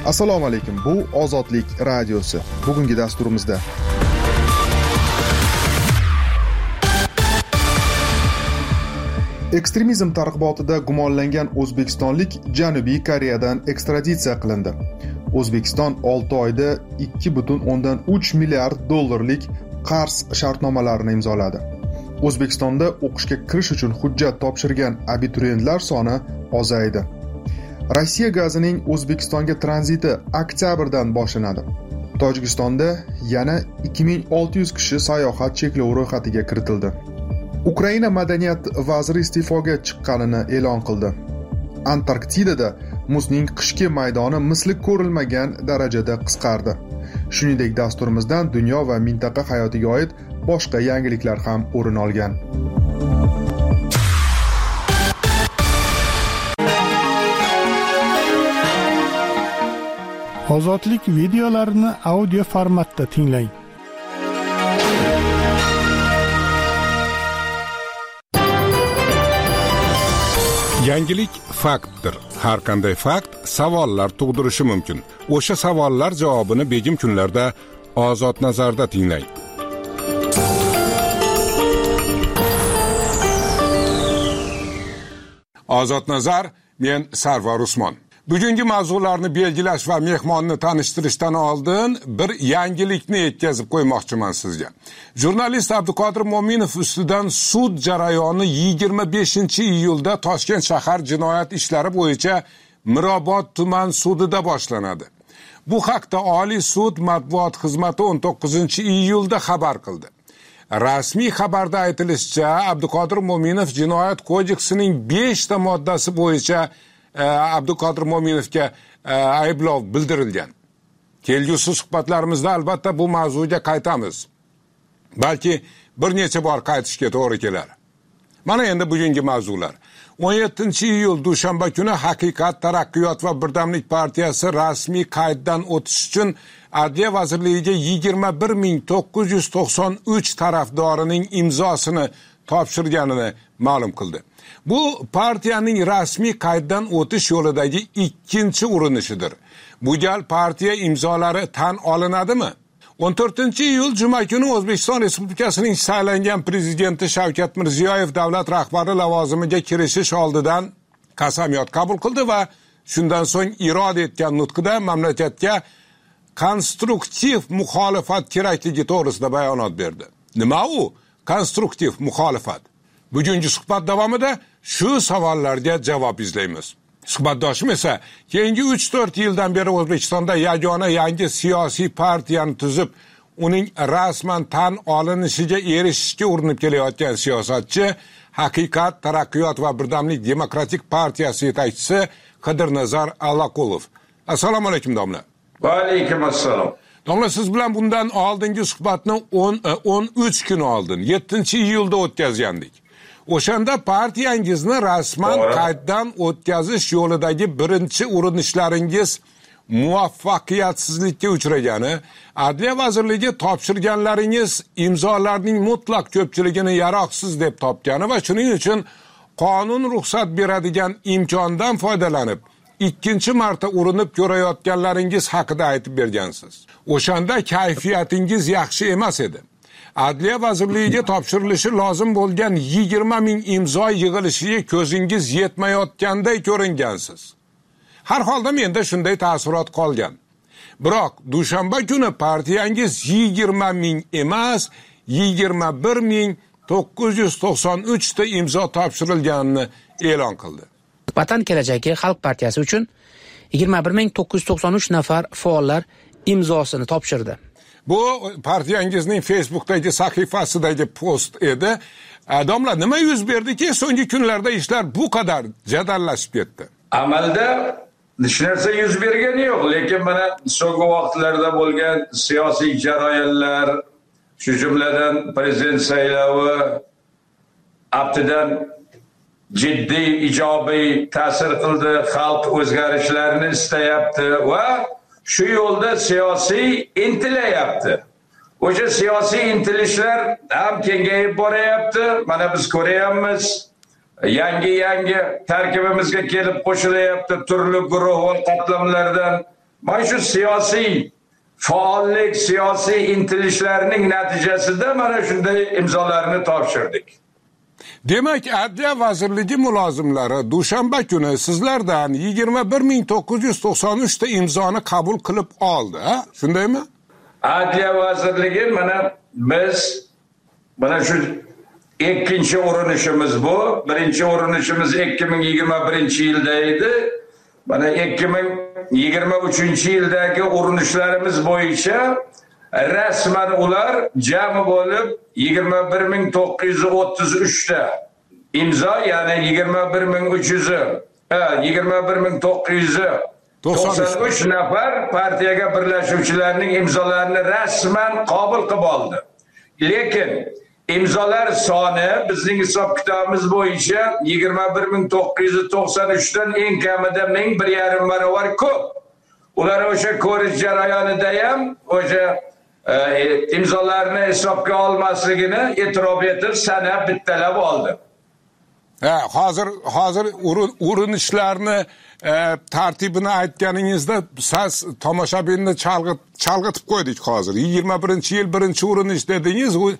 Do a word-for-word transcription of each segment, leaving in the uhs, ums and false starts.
Assalomu alaykum. Bu Ozodlik radiosi. Bugungi dasturimizda ekstremizm targ'ibotida gumonlangan o'zbekistonlik Janubiy Koreyadan ekstraditsiya qilindi. O'zbekiston olti oyda ikki butun o'ndan uch milliard dollarlik qarz shartnomalarini imzoladi. O'zbekistonda o'qishga kirish uchun hujjat topshirgan abituriyentlar soni ozaydi. Rossiya gazining O'zbekistonga tranziti oktyabrdan boshlanadi. Tojikistonda yana ikki ming olti yuz kishi sayohat cheklovi ro'yxatiga kiritildi. Ukraina madaniyat vaziri iste'foga chiqqanini e'lon qildi. Antarktidada muzning qishki maydoni misli ko'rilmagan darajada qisqardi. Shuningdek, dasturimizdan dunyo va mintaqa hayotiga oid boshqa yangiliklar ham o'rin olgan. Ozodlik videolarini audio formatda tinglang. Yangilik faktdir. Har qanday fakt savollar tug'dirishi mumkin. O'sha savollar javobini begim kunlarda Ozod nazarda tinglang. Ozod nazar, men Sarvar Usmon. Bugungi mavzularni belgilash va mehmonni tanishtirishdan oldin bir yangilikni yetkazib qo'ymoqchiman sizga. Jurnalist Abduqodir Mo'minov ustidan sud jarayoni yigirma beshinchi iyulda Toshkent shahar jinoyat ishlari bo'yicha Mirobod tuman sudida boshlanadi. Bu haqda Oliy sud matbuot xizmati o'n to'qqizinchi iyulda xabar qildi. Rasmiy xabarda aytilishicha, Abduqodir Mo'minov jinoyat kodeksining besh ta moddasi bo'yicha Abduqodir Mo'minovga ayblov bildirilgan. Kelgusi suhbatlarimizda albatta bu mavzuga qaytamiz. Balki bir necha bor qaytishga to'g'ri kelar. Mana endi bugungi mavzular. o'n yettinchi iyul dushanba kuni Haqiqat, Taraqqiyot va Birdamlik partiyasi rasmiy qayddan o'tish uchun Adliya vazirligiga yigirma bir ming to'qqiz yuz to'qson uch tarafdorining imzosini topshirganini ma'lum qildi. Bu partiyaning rasmiy qayddan o'tish yo'lidagi ikkinchi urinishidir. Bu gal partiya imzolari tan olinadimi? o'n to'rtinchi iyul juma kuni O'zbekiston Respublikasining saylangan prezidenti Shavkat Mirziyoyev davlat rahbari lavozimiga kirishish oldidan qasamyod qabul qildi va shundan so'ng irod etgan nutqida mamlakatga konstruktiv muxolifat kerakligi to'g'risida bayonot berdi. Nima u konstruktiv muxolifat? Bugungi suhbat davomida shu savollarga javob izlaymiz. Suhbatdoshim esa keyingi uch to'rt yildan beri O'zbekistonda yagona yangi siyosiy partiyani tuzib, uning rasman tan olinishiga erishishga urinib kelayotgan siyosatchi, Haqiqat, Taraqqiyot va Birdamlik demokratik partiyasi yetakchisi Qidirnazar Allaqulov. Assalomu alaykum domla. Va alaykum assalom. Domla, siz bilan bundan oldingi suhbatni o'n uch kun oldin, yettinchi iyulda o'tkazgandik. O'shanda partiyangizni rasman qayddan o'tkazish yo'lidagi birinchi urinishlaringiz muvaffaqiyatsizlikka uchragani, Adliya vazirligi topshirganlaringiz imzolarning mutlaq ko'pchiligini yaroqsiz deb topgani va shuning uchun qonun ruxsat beradigan imkondan foydalanib ikkinchi marta urinib ko'rayotganlaringiz haqida aytib bergansiz. O'shanda kayfiyatingiz yaxshi emas edi. Adliya vazirligiga topshirilishi lozim bo'lgan yigirma ming imzo yig'ilishiga ko'zingiz yetmayotganday ko'ringansiz. Har holda menda shunday taassurot qolgan. Biroq dushanba kuni partiyangiz yigirma ming emas, yigirma bir ming to'qqiz yuz to'qson uch ta imzo topshirilganini e'lon qildi. Vatan kelajagi Xalq partiyasi uchun yigirma bir ming to'qqiz yuz to'qson uch nafar faollar imzosini topshirdi. Bu partiyangizning Facebook'dagi sahifasidagi post edi. Domla, nima yuz berdiki, so'nggi kunlarda ishlar bu qadar jadallashib ketdi? Amalda hech narsa yuz bergani yo'q, lekin mana so'nggi vaqtlarda bo'lgan siyosiy jarayonlar, shu jumladan prezident saylovi aftidan jiddiy ijobiy ta'sir qildi, xalq o'zgarishlarni istayapti va shu yo'lda siyosiy intilayapti. O'sha siyosiy intilishlar ham kengayib borayapti. Mana biz ko'ryapmiz, yangi yangi tarkibimizga kelib qo'shilayapti turli guruh va qatlamlardan mana shu siyosiy faollik, siyosiy intilishlarning natijasida mana shunday imzolarni topshirdik. Demak, Adliya vazirligi mulozimlari dushanba kuni sizlardan yigirma bir ming to'qqiz yuz to'qson uch ta imzoni qabul qilib oldi, ha? Shundaymi? Adliya vazirligi mana biz mana shu ikkinchi urinishimiz bu. Birinchi urinishimiz ikki ming yigirma birinchi yilda edi. Mana ikki ming yigirma uchinchi yildagi urinishlarimiz bo'yicha rasman ular jami bo'lib yigirma bir ming to'qqiz yuz o'ttiz uch ta imzo, ya'ni yigirma bir ming uch yuz, yigirma bir ming to'qqiz yuz to'qson uch nafar partiyaga birlashuvchilarning imzolarini rasman qabul qilib oldi. Lekin imzolar soni bizning hisob kitobimiz bo'yicha yigirma bir ming to'qqiz yuz to'qson uch dan eng kamida ming bir yarim barobar ko'p. Ular o'sha ko'rish jarayonida ham o'sha e, imzolarni hisobga olmasligini e'tirof etib sanab bittalab oldi. Ha, hozir hozir urinishlarni e, tartibini aytganingizda siz tomoshabinni chalg'it chalg'itib qo'ydik hozir. yigirma birinchi yil birinchi urinish dedingiz. U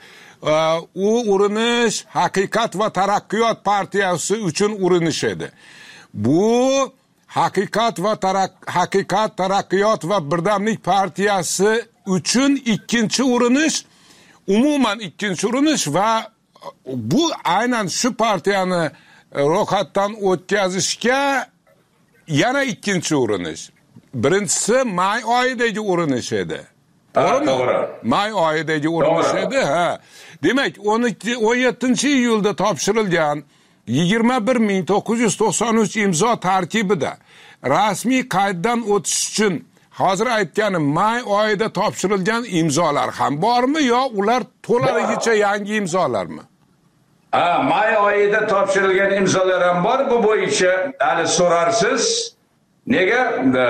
u urinish Haqiqat va taraqqiyot partiyasi uchun urinish edi. Bu Haqiqat va tarak Haqiqat, taraqqiyot va birdamlik partiyasi uchun ikkinchi urinish, umuman ikkinchi urinish va bu aynan shu partiyani ro'yxatdan o'tkazishga yana ikkinchi urinish. Birinchisi may oyidagi urinish edi. To'g'rimi? May oyidagi urinish edi, ha. Demak, o'n yettinchi iyulda topshirilgan yigirma bir ming to'qqiz yuz to'qson uch imzo tarkibida rasmiy qayddan o'tish uchun hozir aytganim may oyida topshirilgan imzolar ham bormi yo ular to'laligicha yangi imzolarmi? Ha, may oyida topshirilgan imzolar ham bor. Bu bo'yicha hali so'rarsiz. Nega?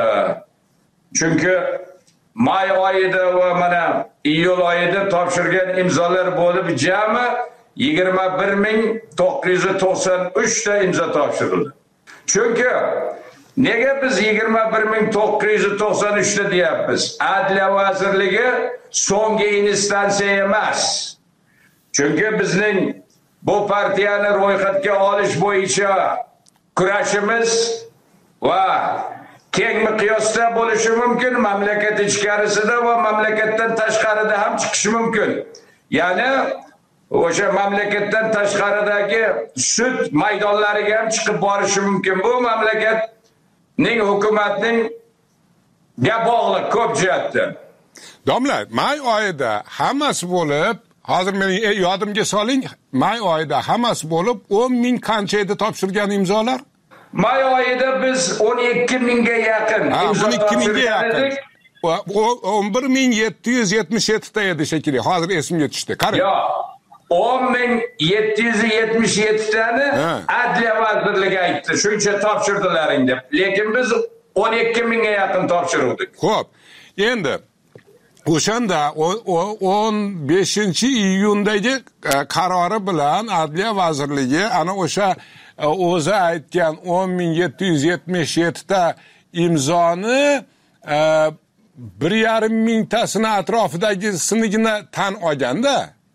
Chunki may oyida va mana iyul oyida topshirgan imzolar bo'lib jami yigirma bir ming to'qqiz yuz to'qson uch ta imzo topshirildi. Chunki nega biz yigirma bir ming to'qqiz yuz to'qson uch ta deyapmiz? Adliya vazirligi so'nggi instansiya emas. Chunki bizning bu partiyani ro'yxatga olish bo'yicha kurashimiz va keng miqyosda bo'lishi mumkin, mamlakat ichkarisida va mamlakatdan tashqarida ham chiqishi mumkin. Ya'ni o'sha mamlakatdan tashqaridagi sud maydonlariga ham chiqib borishi mumkin. Bu mamlakatning, hukumatning gap bog'liq ko'p jihatdan. Domla, may oyida hammasi bo'lib, hozir mening yodimga soling, may oyida hammasi bo'lib o'n ming qancha edi topshirgan imzolar? May oyida biz o'n ikki mingga yaqin imzo topshirgan. o'n bir ming yetti yuz yetmish yetti ta edi shekilli. Hozir esimga tushdi. Qarang. Yo'q. o'n ming yetti yuz yetmish yetti tani Adliya vazirligi aytdi, shuncha topshirdilaring deb. Lekin biz o'n ikki mingga yaqin topshirdik. Xo'p. Endi o'shanda o'n beshinchi iyundagi qarori bilan Adliya vazirligi ana o'sha o'zi aytgan o'n ming yetti yuz yetmish yetti ta imzoni bir yarim mingtasini atrofidagisinigina tan olganda.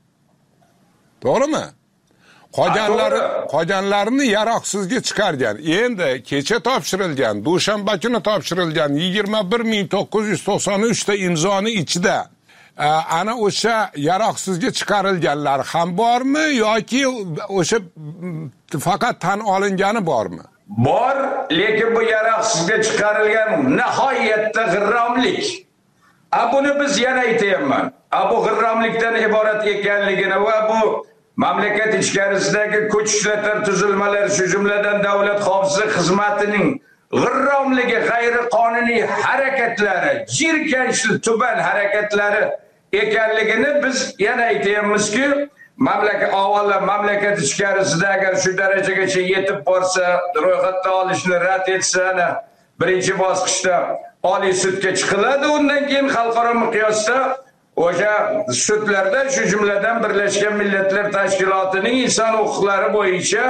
To'g'rimi? Qolganlari qolganlarini yaroqsizga chiqargan. Endi kecha topshirilgan, dushanba kuni topshirilgan yigirma bir ming to'qqiz yuz to'qson uch ta imzoni ichida ana o'sha yaroqsizga chiqarilganlar ham bormi yoki o'sha faqat tan olingani bormi? Bor, lekin bu yaroqsizga chiqarilgan nihoyatda g'irromlik. A buni biz yana aytayapman. A bu g'irromlikdan iborat ekanligini va bu mamlakat ichkarisidagi kuch ishlatma tuzilmalar, shu jumladan davlat xavfsizlik xizmatining g'irromligi, g'ayriqonuniy harakatlari, jirkanchli tuban harakatlari ekanligini biz yana aytayapmizki, mamlakat avvalo mamlakat ichkarisida agar shu darajagacha yetib borsa, ro'yxatdan olishni rad etsa, birinchi bosqichda Oliy sudga chiqiladi, undan keyin xalqaro miqyosda o'sha sudlarda, shu jumladan Birlashgan Millatlar Tashkilotining inson huquqlari bo'yicha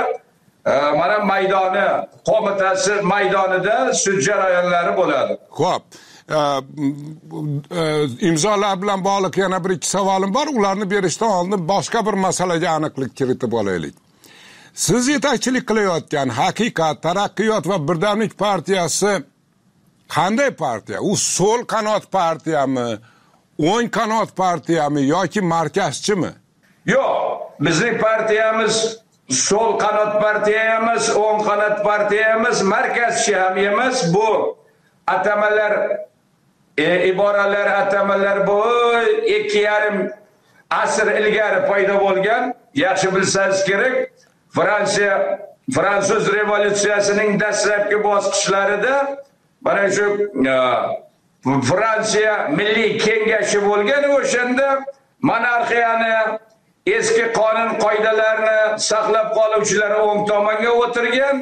mana maydoni qo'mitasi maydonida sud jarayonlari bo'ladi. Xo'p. e, e, imzolar bilan bog'liq yana bir ikki savolim bor. Ularni berishdan oldin boshqa bir masalaga aniqlik kiritib olaylik. Siz yetakchilik qilayotgan Haqiqat, Taraqqiyot va Birdamlik partiyasi qanday partiya? U so'l qanot partiyami, o'ng qanot partiyami yoki markazchimi? Yo'q, bizning partiyamiz so'l qanot partiya emas, o'ng qanot partiya emas, markazchi ham emas. Bu atamalar, e, iboralar, atamalar bu ikki yarim asr ilgari paydo bo'lgan. Yaxshi bilsangiz kerak, Fransiya Fransuz revolyutsiyasining dastlabki bosqichlarida mana shu Fransiya Milliy Kengashi bo'lgan, o'shanda monarxiyani eski qonun qoidalarini saqlab qoluvchilar o'ng tomonga o'tirgan,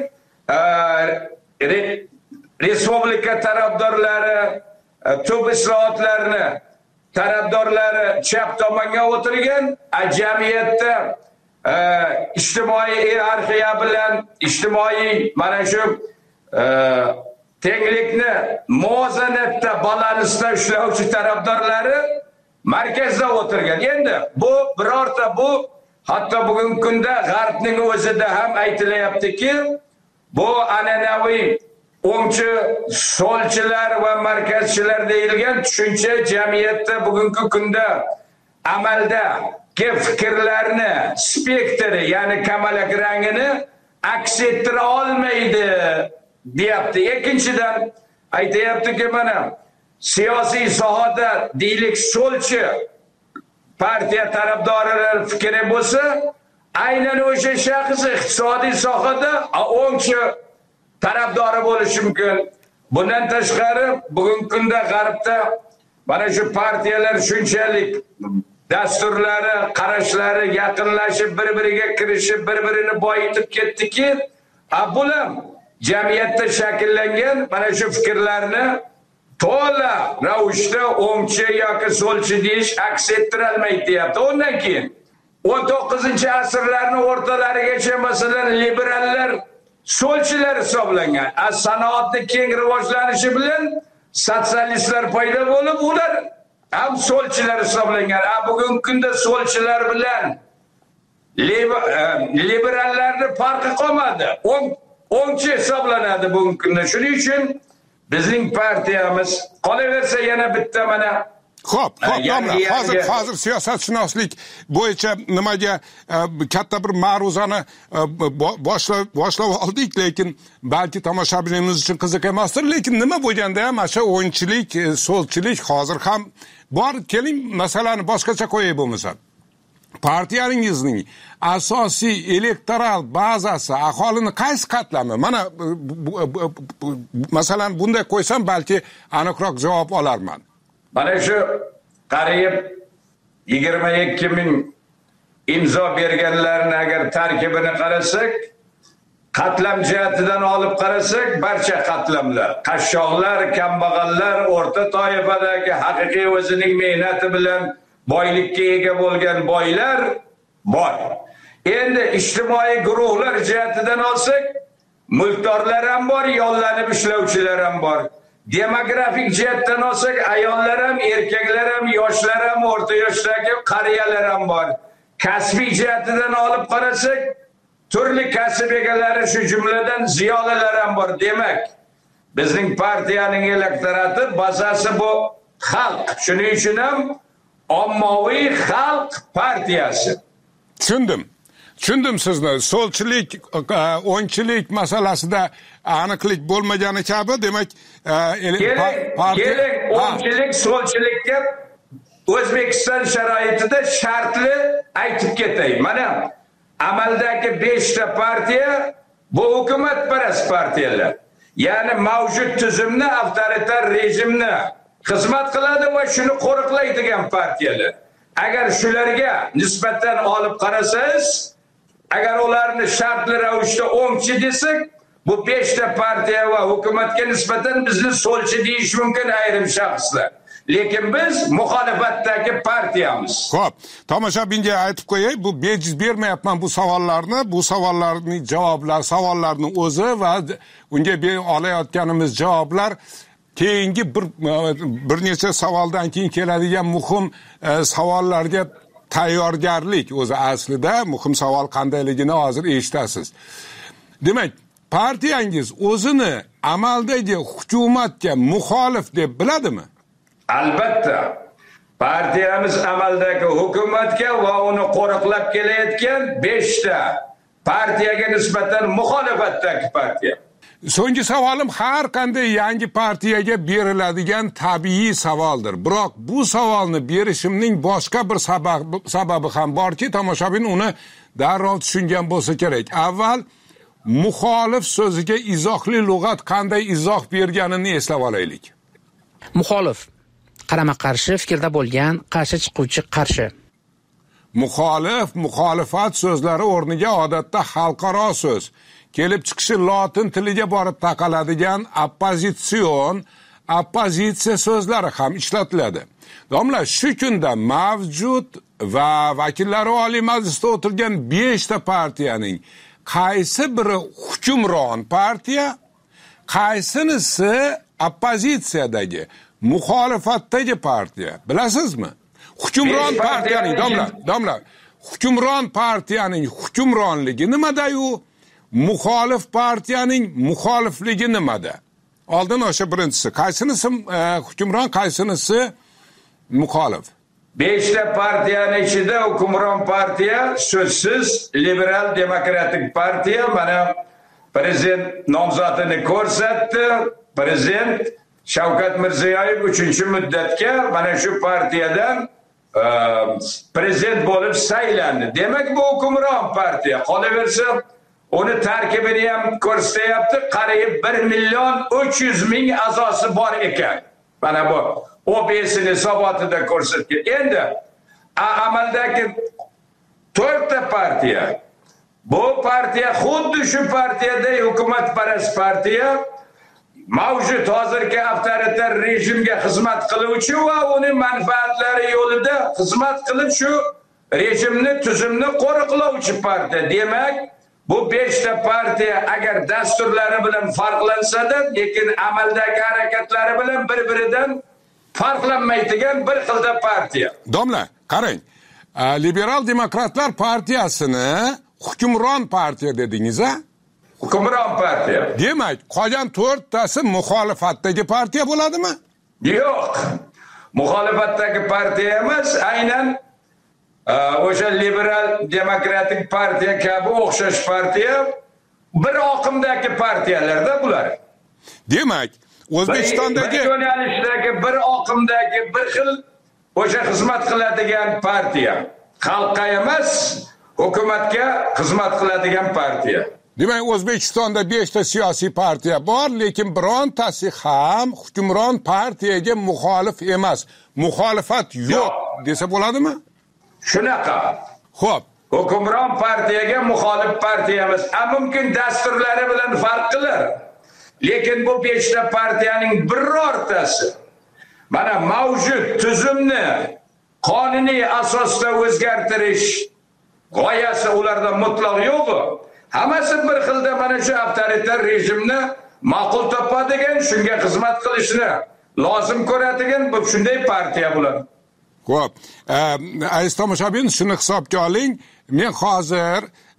respublika tarafdorlari, tub islohotlarni tarafdorlari chap tomonga o'tirgan, jamiyatda ijtimoiy hiyarxiya bilan ijtimoiy mana shu tenglikni muvozanatda balansda ishlovchi tarafdorlari markazda o'tirgan. Endi bu birorta bu hatto bugungi kunda G'arbning o'zida ham aytilyaptiki, bu an'anaviy o'ngchi, so'lchilar va markazchilar deyilgan tushuncha jamiyatda bugungi kunda amalda ki fikrlarni spektri, ya'ni kamalak rangini aks ettira olmaydi deyapti. Ikkinchidan aytayaptiki, mana siyosiy sohada deylik so'lchi partiya tarafdorlari fikri bo'lsa, aynan o'sha shaxs iqtisodiy sohada o'ngchi tarafdori bo'lishi mumkin. Bundan tashqari bugungi kunda G'arbda mana shu partiyalar shunchalik dasturlari, qarashlari yaqinlashib, bir-biriga kirishib, bir-birini boyitib ketdiki, bular jamiyatda shakllangan mana shu fikrlarni to'la ravishda o'ngchi yoki so'lchi deyish aks ettirolmaydi deyapti. Undan keyin o'n to'qqizinchi asrlarning o'rtalarigacha masalan liberallar so'lchilar hisoblangan. Sanoatni keng rivojlanishi bilan sotsialistlar paydo bo'lib, ular ham so'lchilar hisoblangan. Bugungi kunda so'lchilar bilan liberallarning farqi qolmadi. O'ngchi hisoblanadi bugungi kunda. Shuning uchun bizning partiyamiz qolaversa yana bitta mana Xo'p, xo'p, domla, hozir hozir siyosatshunoslik bo'yicha nimaga katta bir ma'ruzani boshlab boshlab oldik, lekin balki tomoshabinimiz uchun qiziq emasdir, lekin nima bo'lganda ham o'sha o'ngchilik, so'lchilik hozir ham bor. Keling, masalani boshqacha qo'yay bo'lmasa. Partiyaningizning asosiy elektoral bazasi aholini qaysi qatlami? Mana masalan bunday qo'ysam balki aniqroq javob olarman. Mana shu qariyb yigirma ikki ming imzo berganlarni agar tarkibini qarasak, qatlam jihatidan olib qarasak, barcha qatlamlar, qashshoqlar, kambag'allar, o'rta toifadagi haqiqiy o'zining mehnati bilan boylikka ega bo'lgan boylar bor. Endi ijtimoiy guruhlar jihatidan olsak, mulkdorlar ham bor, yollanib ishlovchilar ham bor. Demografik jihatdan olsak, ayollar ham, erkaklar ham, yoshlar ham, o'rta yoshdagi qariyalar ham bor. Kasbiy jihatidan olib qarasak, turli kasb egalari, shu jumladan ziyolilar ham bor. Demak, bizning partiyaning elektorati bazasi bu xalq. Shuning uchun ham ommaviy xalq partiyasi. Tushundim. Tushundim sizni. So'lchilik, o'ngchilik masalasida aniqlik bo'lmagani kabi, demak, keling, o'ngchilik, so'lchilikka O'zbekiston sharoitida shartli aytib ketay. Mana amaldagi beshta partiya bu hukumatparast partiyalar. Ya'ni mavjud tuzumni, avtoritar rejimni xizmat qiladi va shuni qo'riqlaydigan partiyalar. Agar shularga nisbatan olib qarasangiz, agar ularni shartli ravishda o'ngchi desak, bu beshta partiya va hukumatga nisbatan bizni so'lchi deyish mumkin ayrim shaxslar. Lekin biz muxolifatdagi partiyamiz. Xo'p, tomoshabinga aytib qo'yay, bu bejiz bermayapman bu savollarni, bu savollarning javoblar, savollarning o'zi va unga olayotganimiz javoblar keyingi bir bir necha savoldan keyin keladigan muhim e, savollarga tayyorgarlik o'zi aslida muhim savol qandayligini hozir eshitasiz. Demak, partiyangiz o'zini amaldagi hukumatga muxolif deb biladimi? Albatta. Partiyamiz amaldagi hukumatga va uni qo'riqlab kelayotgan beshta partiyaga nisbatan muxolifatdagi partiya. So'nggi savolim har qanday yangi partiyaga beriladigan tabiiy savoldir. Biroq bu savolni berishimning boshqa bir sababi sababi ham borki, tomoshabin uni darrov tushungan bo'lsa kerak. Avval muxolif so'ziga izohli lug'at qanday izoh berganini eslab olaylik. Muxolif qarama-qarshi fikrda bo'lgan, qarshi chiquvchi qarshi. Muxolif, muxolifat so'zlari o'rniga odatda xalqaro so'z, kelib chiqishi lotin tiliga borib taqaladigan oppozitsion, oppozitsiya so'zlari ham ishlatiladi. Domla, shu kunda mavjud va vakillari Oliy Majlisda o'tirgan beshta partiyaning qaysi biri hukmron partiya, qaysinisi oppozitsiyadagi, muxolifatdagi partiya, bilasizmi? Hukmron partiyaning, domla, domla, hukmron partiyaning hukmronligi nimada-yu, muxolif partiyaning muxolifligi nimada? Oldin o'sha birinchisi, qaysinisi e, hukmron, qaysinisi muxolif? Beshta partiyaning ichida hukmron partiya so'zsiz liberal demokratik partiya. Mana prezident nomzodini ko'rsatdi. Prezident Shavkat Mirziyoyev uchinchi muddatga mana shu partiyadan e, prezident bo'lib saylandi. Demak, bu hukmron partiya. Qolaversa, uni tarkibini ham ko'rsatyapti, qariyb bir million uch yuz ming a'zosi bor ekan. Mana bu O B S'ni hisobotida ko'rsatgan. Endi amaldagi to'rtta partiya. Bu partiya xuddi shu partiyada hukumatparast partiya, mavjud hozirgi avtoritar rejimga xizmat qiluvchi va uning manfaatlari yo'lida xizmat qilib shu rejimni, tuzumni qo'riqlovchi partiya. Demak, bu beshta partiya agar dasturlari bilan farqlansa-da, lekin amaldagi harakatlari bilan bir-biridan farqlanmaydigan bir xilda partiya. Domla, qarang. Liberal Demokratlar partiyasini hukmron partiya dedingiz-a? Hukmron partiya. Demak, qolgan to'rttasi muxolifatdagi partiya bo'ladimi? Yo'q. Muxolifatdagi partiya emas, aynan o'sha liberal demokratik partiya kabi o'xshash partiya bir oqimdagi partiyalarda bular. Demak, O'zbekistondagi bir yo'nalishdagi bir oqimdagi bir xil o'sha xizmat qiladigan partiya. Xalqqa emas, hukumatga xizmat qiladigan partiya. Demak, O'zbekistonda beshta siyosiy partiya bor, lekin birontasi ham hukmron partiyaga muxolif emas. Muxolifat yo'q desa bo'ladimi? Shunaqa. Xo'p. Hukmron partiyaga muxolif partiyamiz. Mumkin dasturlari bilan farq qilar. Lekin bu beshta partiyaning birortasi mana mavjud tuzumni qonuniy asosda o'zgartirish g'oyasi ularda mutlaq yo'q. Hammasi bir xilda mana shu avtoritar rejimni ma'qul topadigan, shunga xizmat qilishni lozim ko'radigan bu shunday partiya bo'ladi. Xo'p, aziz tomoshabin, shuni hisobga oling. Men hozir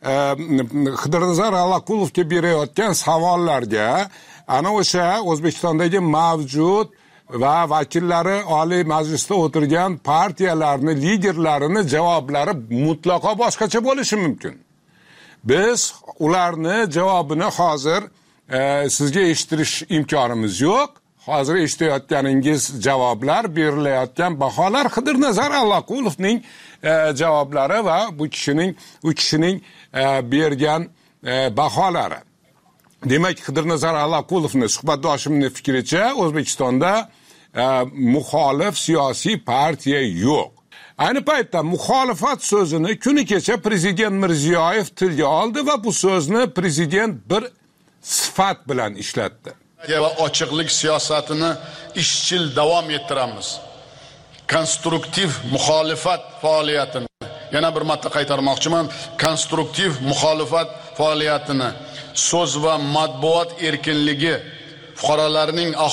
Xidirzar Allaqulovga berayotgan savollarga ana o'sha O'zbekistondagi mavjud va vakillari Oliy Majlisda o'tirgan partiyalarni liderlarini javoblari mutlaqo boshqacha bo'lishi mumkin. Biz ularni javobini hozir e, sizga eshittirish imkonimiz yo'q. Hozir eshitayotganingiz javoblar, berilayotgan baholar Xidirzar Allaqulovning e, javoblari va bu kishining u kishining e, bergan e, baholari. Demak, Xidirzar Allaqulovning suhbatdoshimning fikricha O'zbekistonda e, muxolif siyosiy partiya yo'q. Ayni paytda muxolifat so'zini kuni kecha prezident Mirziyoyev tilga oldi va bu so'zni prezident bir sifat bilan ishlatdi. Va ochiqlik siyosatini izchil davom ettiramiz. Konstruktiv muxolifat faoliyatini yana bir marta qaytarmoqchiman. Konstruktiv muxolifat faoliyatini so'z va matbuot erkinligi, fuqarolarning axborot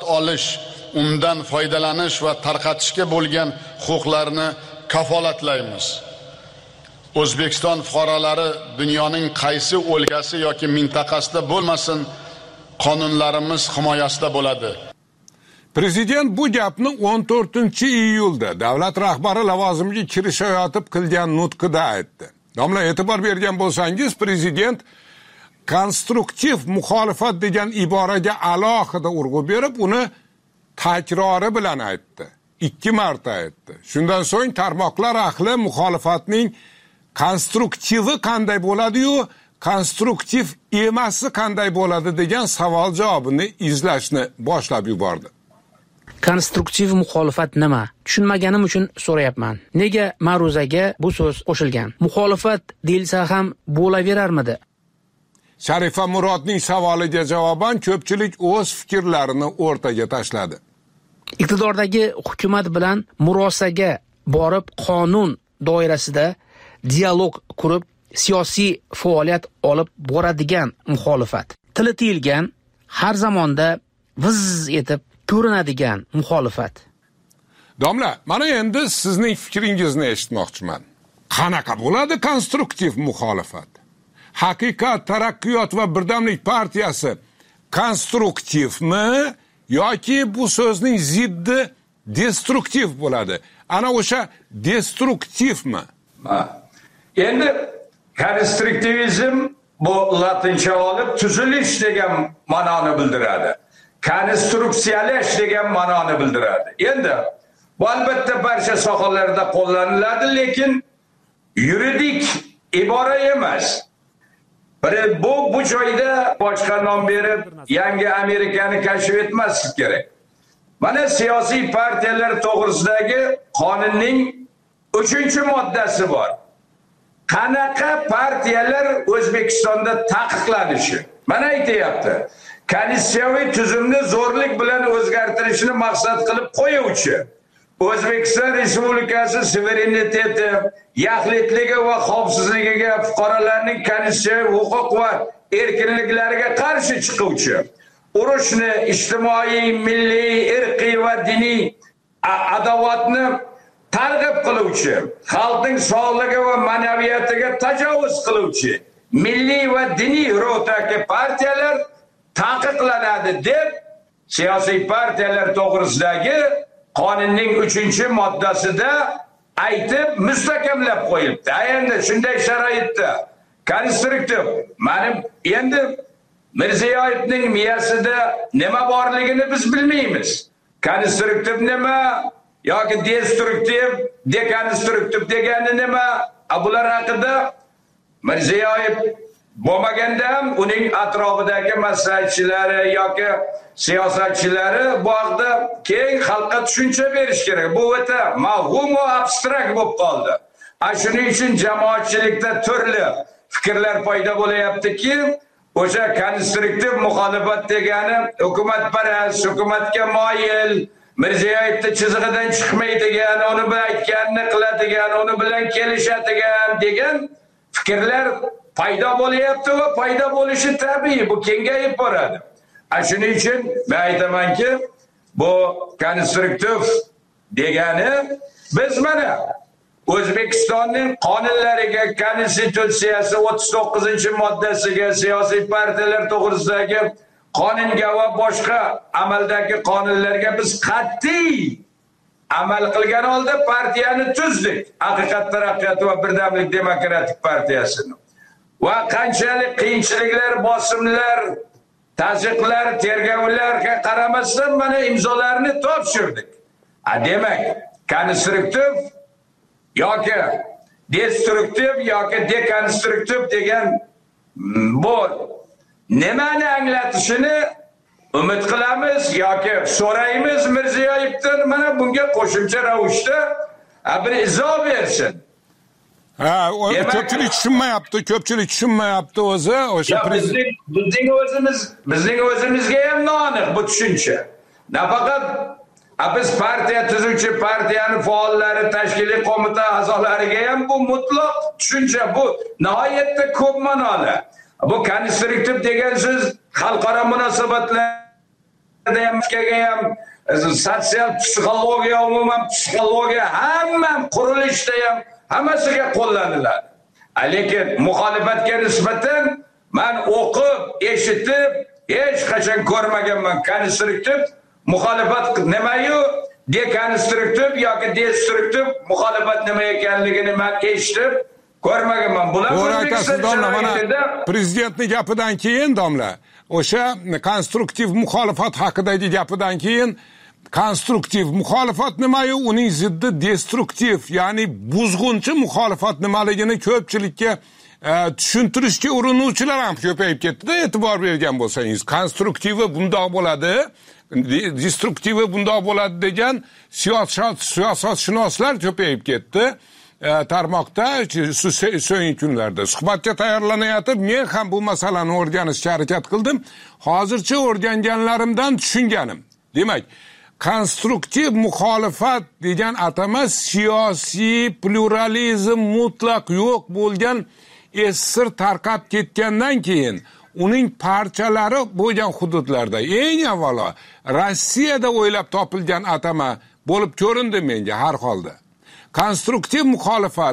olish, undan foydalanish va tarqatishga bo'lgan huquqlarni kafolatlaymiz. O'zbekiston fuqarolari dunyoning qaysi o'lkasi yoki mintaqasida bo'lmasin, qonunlarimiz himoyasida bo'ladi. Prezident bu gapni o'n to'rtinchi iyulda davlat rahbari lavozimiga kirishayotib qilgan nutqida aytdi. Domla, e'tibor bergan bo'lsangiz, prezident konstruktiv muxolifat degan iboraga alohida urg'u berib, uni takrori bilan aytdi. Ikki marta aytdi. Shundan so'ng tarmoqlar ahli muxolifatning konstruktivi qanday bo'ladi-yu, konstruktiv emasi qanday bo'ladi degan savol javobini izlashni boshlab yubordi. Konstruktiv muxolifat nima? Tushunmaganim uchun so'rayapman. Nega ma'ruzaga bu so'z qo'shilgan? Muxolifat deyilsa ham bo'laverarmidi? Sharifa Murodning savoliga javoban ko'pchilik o'z fikrlarini o'rtaga tashladi. Iqtidordagi hukumat bilan murosaga borib, qonun doirasida dialog qurib, siyosiy faoliyat olib boradigan muxolifat. Tili tiyilgan, har zamonda viz etib ko'rinadigan muxolifat. Domla, mana endi sizning fikringizni eshitmoqchiman. Qanaqa bo'ladi konstruktiv muxolifat? Haqiqat, taraqqiyot va birdamlik partiyasi konstruktivmi yoki bu so'zning ziddi destruktiv bo'ladi? Ana o'sha destruktivmi? Endi konstruktivizm bu latincha olib tuzilish degan ma'noni bildiradi. Konstruksiyalash degan ma'noni bildiradi. Endi bu albatta barcha sohalarda qo'llaniladi, lekin yuridik ibora emas. Bu bu joyda boshqa nom berib, yangi Amerikani kashf etmaslik kerak. Mana siyosiy partiyalar to'g'risidagi qonunning uchinchi moddasi bor. Qanaqa partiyalar O'zbekistonda taqiqlanishi? Mana aytayapti. Konstitutsiyaviy tuzumni zo'rlik bilan o'zgartirishni maqsad qilib qo'yuvchi, O'zbekiston Respublikasi suvereniteti, yaxlitligi va xavfsizligiga, fuqarolarning konstitutsiyaviy huquq va erkinliklariga qarshi chiquvchi, urushni, ijtimoiy, milliy, irqiy va diniy adovatni targ'ib qiluvchi, xalqning sog'ligi va ma'naviyatiga tajovuz qiluvchi, milliy va diniy ruhdagi partiyalar taqiqlanadi deb siyosiy partiyalar to'g'risidagi qonunning uchinchi moddasida aytib mustahkamlab qo'yildi. Endi shunday sharoitda konstruktiv, mana endi Mirziyoyevning miyasida nima borligini biz bilmaymiz. Konstruktiv nima yoki destruktiv, dekonstruktiv degani nima? Bular haqida Mirziyoyev bo'lmaganda ham uning atrofidagi maslahatchilari yoki siyosatchilari bu haqda keng xalqqa tushuncha berish kerak. Bu o'ta mavhum va abstrakt bo'lib qoldi. Shuning uchun jamoatchilikda turli fikrlar paydo bo'layaptiki, o'sha konstruktiv muxolifat degani hukumatparast, hukumatga moyil, Mirziyoyevning chizig'idan chiqmaydigan, uni bilan aytganini qiladigan, uni bilan kelishadigan degan fikrlar paydo bo'lyapti va paydo bo'lishi tabiiy, bu kengayib boradi. Shuning uchun men aytamanki, bu konstruktiv degani biz mana O'zbekistonning qonunlariga, konstitutsiyasi o'ttiz to'qqizinchi moddasiga, siyosiy partiyalar to'g'risidagi qonunga va boshqa amaldagi qonunlarga biz qat'iy amal qilgan holda partiyani tuzdik. Haqiqat, taraqqiyot va birdamlik demokratik partiyasini. Va qanchalik qiyinchiliklar, bosimlar, tazyiqlar, tergovlarga qaramasdan mana imzolarni topshirdik. Demak, konstruktiv yoki destruktiv yoki dekonstruktiv degan bu nimani anglatishini umid qilamiz yoki so'raymiz Mirziyoyevdan, mana bunga qo'shimcha ravishda bir izoh bersin. Ha, ko'pchilik tushunmayapti, ko'pchilik tushunmayapti o'zi, o'sha prezident bizning o'zimiz, bizning o'zimizga ham noaniq bu tushuncha. Nafaqat biz partiya tuzuvchi partiyani faollari, tashkiliy qo'mita a'zolariga ham bu mutlaq tushuncha, bu nihoyatda ko'p ma'noli. Bu konstruktiv degan so'z xalqaro munosabatlar ham ham sotsial psixologiya, umuman psixologiya hamma qurilishda ham hammasiga qo'llaniladi. Lekin muxolifatga nisbatan men o'qib, eshitib, hech qachon ko'rmaganman. Konstruktiv muxolifat nimayu, dekonstruktiv yoki destruktiv muxolifat nima ekanligini men eshitib ko'rmaganman. Bular O'zbekistonda prezidentning gapidan keyin domla, o'sha konstruktiv muxolifat haqidagi gapidan keyin konstruktiv muxolifat nimayu, uning ziddi destruktiv, ya'ni buzg'unchi muxolifat nimaligini ko'pchilikka e, tushuntirishga urinuvchilar ham ko'payib ketdi-da, e'tibor bergan bo'lsangiz. Konstruktivi bundoq bo'ladi, destruktivi bundoq bo'ladi degan siyosat siyosatshunoslar ko'payib ketdi. E, tarmoqda so'nggi kunlarda suhbatga tayyorlanayotib men ham bu masalani o'rganishga harakat qildim. Hozircha o'rganganlarimdan tushunganim. Demak, konstruktiv muxolifat degan atama siyosiy pluralizm mutlaq yo'q bo'lgan esir tarqab ketgandan keyin uning parchalari bo'lgan hududlarda eng avvalo Rossiyada o'ylab topilgan atama bo'lib ko'rindi menga har holda. Konstruktiv muxolifat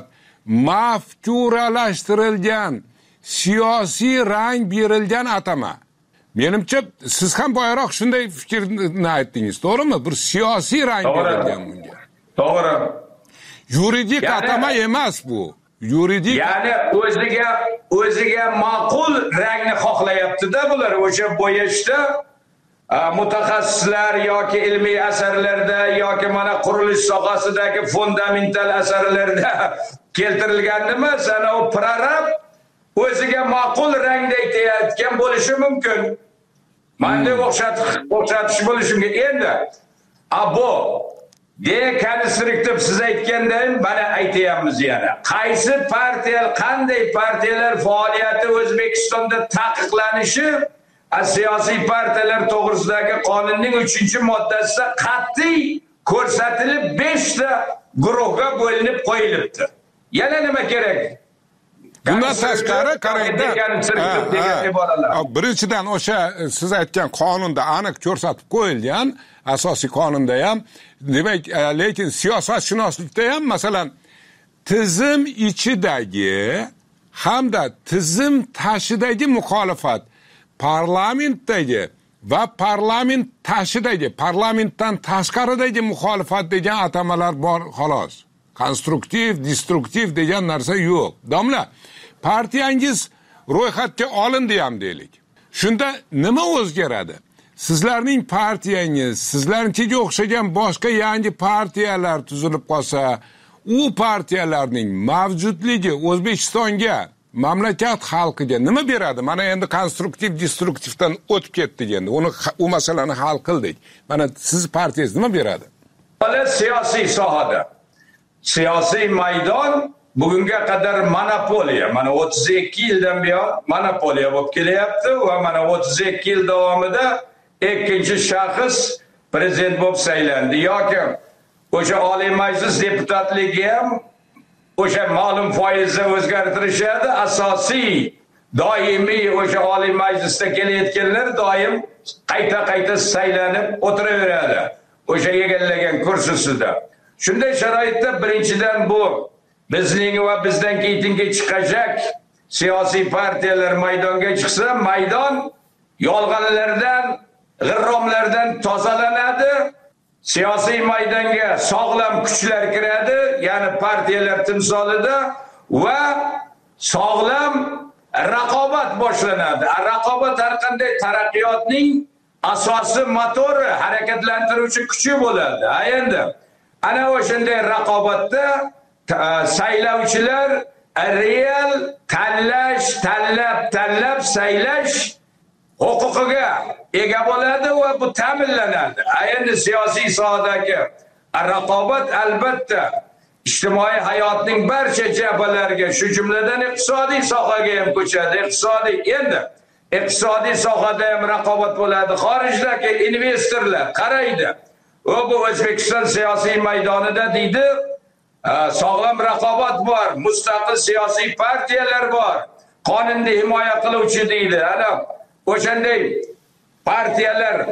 mafkuralashtirilgan, siyosiy rang berilgan atama. Menimcha siz ham boyaroq shunday fikrni aytdingiz, to'g'rimi? Bir siyosiy rang berilgan bunga. To'g'ri. Yuridik yani, atama emas bu. Yuridik. Ya'ni o'ziga o'ziga ma'qul rangni xohlayapti-da bular. O'sha bo'yashda mutaxassislar yoki ilmiy asarlarda yoki mana qurilish sohasidagi fundamental asarlarda keltirilgan nima, sana u prorab o'ziga ma'qul rangda aytayotgan bo'lishi mumkin. Manda o'xshatish bo'lishimga endi abo dekonstruktiv siz aytgandan mana aytayapmiz yana. Qaysi partiya, qanday partiyalar faoliyati O'zbekistonda taqiqlanishi siyosiy partiyalar to'g'risidagi qonunning uchinchi moddasida qat'iy ko'rsatilib besh ta guruhga bo'linib qo'yilibdi. Yana nima kerak? Bundan tashqari qarangda birinchidan o'sha siz aytgan qonunda aniq ko'rsatib qo'yilgan, asosiy qonunda ham, demak, lekin siyosatshunoslikda ham masalan tizim ichidagi hamda tizim tashidagi muxolifat, parlamentdagi va parlament tashidagi, parlamentdan tashqaridagi muxolifat degan atamalar bor xolos. Konstruktiv, destruktiv degan narsa yo'q. Domla, partiyangiz ro'yxatga olindi ham deylik. Shunda nima o'zgaradi? Sizlarning partiyangiz, sizlarnikiga o'xshagan boshqa yangi partiyalar tuzilib qolsa, u partiyalarning mavjudligi O'zbekistonga, mamlakat xalqiga nima beradi? Mana endi konstruktiv, destruktivdan o'tib ketdik endi. Uni u masalani hal qildik. Mana siz partiyangiz nima beradi? Hali siyosiy sohada siyosiy maydon bugunga qadar monopoliya, mana o'ttiz ikki yildan buyon monopoliya bo'lib kelyapti va mana o'ttiz ikki yil davomida ikkinchi shaxs prezident bo'lib saylandi yoki o'sha Oliy Majlis deputatligi ham o'sha ma'lum foizda o'zgartirishadi. Asosiy doimiy o'sha Oliy Majlisda kelayotganlar doim qayta-qayta saylanib o'tiraveradi o'sha egallagan kursisida. Shunday sharoitda birinchidan bu bizning va bizdan keyingi chiqajak siyosiy partiyalar maydonga chiqsa, maydon yolg'onlardan, g'irromlardan tozalanadi. Siyosiy maydonga sog'lom kuchlar kiradi, ya'ni partiyalar timsolida va sog'lom raqobat boshlanadi. Raqobat har qanday taraqqiyotning asosiy motori, harakatlantiruvchi kuchi bo'ladi. Endi ana o'shanday raqobatda saylovchilar real tanlash, tanlab, tanlab saylash huquqiga ega bo'ladi va bu ta'minlanadi. Endi siyosiy sohadagi raqobat albatta ijtimoiy hayotning barcha jabhalariga, shu jumladan iqtisodiy sohaga ham ko'chadi. Iqtisodiy endi iqtisodiy sohada ham raqobat bo'ladi. Xorijdagi investorlar qaraydi. O bu O'zbekiston siyosiy maydonida deydi, sog'lom raqobat bor, mustaqil siyosiy partiyalar bor, qonunni himoya qiluvchi deydi. Ana o'shanday partiyalar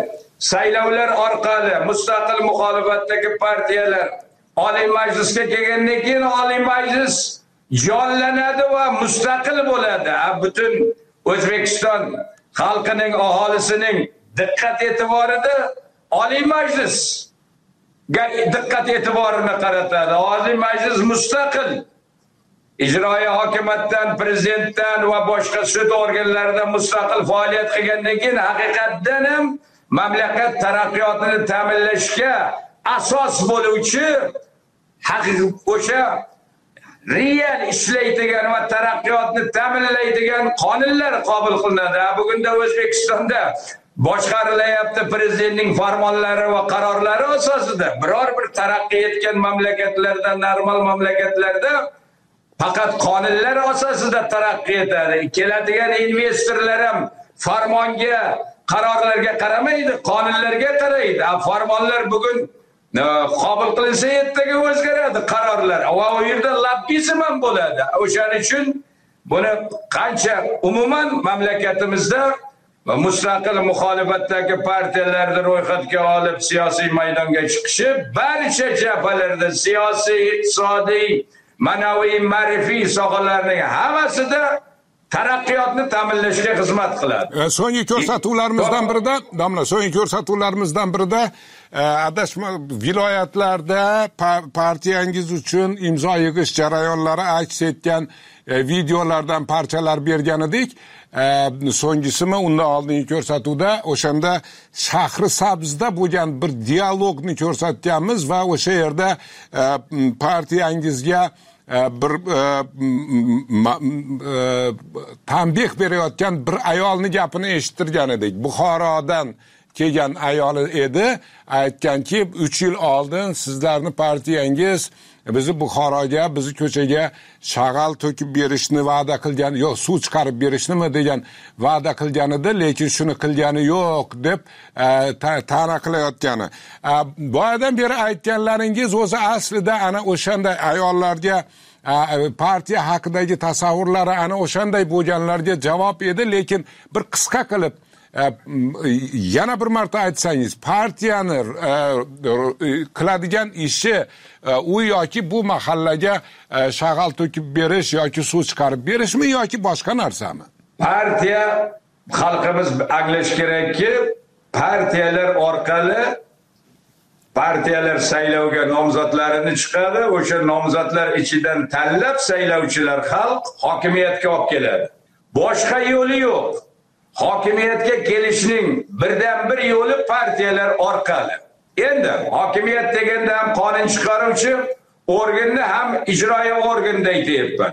saylovlar orqali mustaqil muxolifatdagi partiyalar Oliy Majlisga kelgandan keyin Oliy Majlis jonlanadi va mustaqil bo'ladi. Butun O'zbekiston xalqining, aholisining diqqat e'tiborida Oliy Majlis diqqat e'tiborini qaratadi. Oliy Majlis mustaqil ijroiy hokimiyatdan, prezidentdan va boshqa sud organlaridan mustaqil faoliyat qilgandan keyin haqiqatdan ham mamlakat taraqqiyotini ta'minlashga asos bo'luvchi o'sha real ishlaydigan va taraqqiyotni ta'minlaydigan qonunlar qabul qilinadi. Bugunda O'zbekistonda boshqarilayapti prezidentning farmonlari va qarorlari asosida. Biror bir taraqqiy etgan mamlakatlarda, normal mamlakatlarda faqat qonunlar asosida taraqqiy etadi. Keladigan investorlar ham farmonga, qarorlarga qaramaydi, qonunlarga qaraydi. Farmonlar bugun qabul qilinsa ertaga o'zgaradi qarorlar. Va u yerda lobbizm ham bo'ladi. O'shaning uchun buni qancha umuman mamlakatimizda va mustaqil muxolifatdagi partiyalarni ro'yxatga olib siyosiy maydonga chiqishi barcha jabhalarda siyosiy, iqtisodiy, ma'naviy, ma'rifiy sohalarning hammasida taraqqiyotni ta'minlashga xizmat qiladi. So'nggi ko'rsatuvlarimizdan birida, domla, so'nggi ko'rsatuvlarimizdan birida adashma viloyatlarda partiyangiz uchun imzo yig'ish jarayonlari aks etgan videolardan parchalar bergan edik. So'nggisimi undan oldingi ko'rsatuvda o'shanda Shahri Sabzda bo'lgan bir dialogni ko'rsatganmiz va o'sha yerda partiyangizga bir tanbeh berayotgan bir ayolni gapini eshittirgan edik. Buxorodan kelgan ayol edi, aytganki uch yil oldin sizlarni partiyangiz bizni Buxoroga, bizni ko'chaga shag'al to'kib berishni va'da qilgan, yo'q, suv chiqarib berishnimi degan va'da qilgan edi, lekin shuni qilgani yo'q deb ta'na qilayotgani. Boyadan beri aytganlaringiz o'zi aslida ana o'shanday ayollarga partiya haqidagi tasavvurlari ana o'shanday bo'lganlarga javob edi, lekin bir qisqa qilib yana bir marta aytsangiz, partiyani qiladigan ishi u yoki bu mahallaga shag'al to'kib berish yoki suv chiqarib berishmi yoki boshqa narsami? Partiya, xalqimiz anglash kerakki, partiyalar orqali partiyalar saylovga nomzodlarini chiqadi, o'sha nomzodlar ichidan tanlab saylovchilar xalq hokimiyatga olib keladi. Boshqa yo'li yo'q. Hokimiyatga kelishning birdan bir yo'li partiyalar orqali. Endi hokimiyat deganda ham qonun chiqaruvchi organni ham ijroiy organda aytyapman.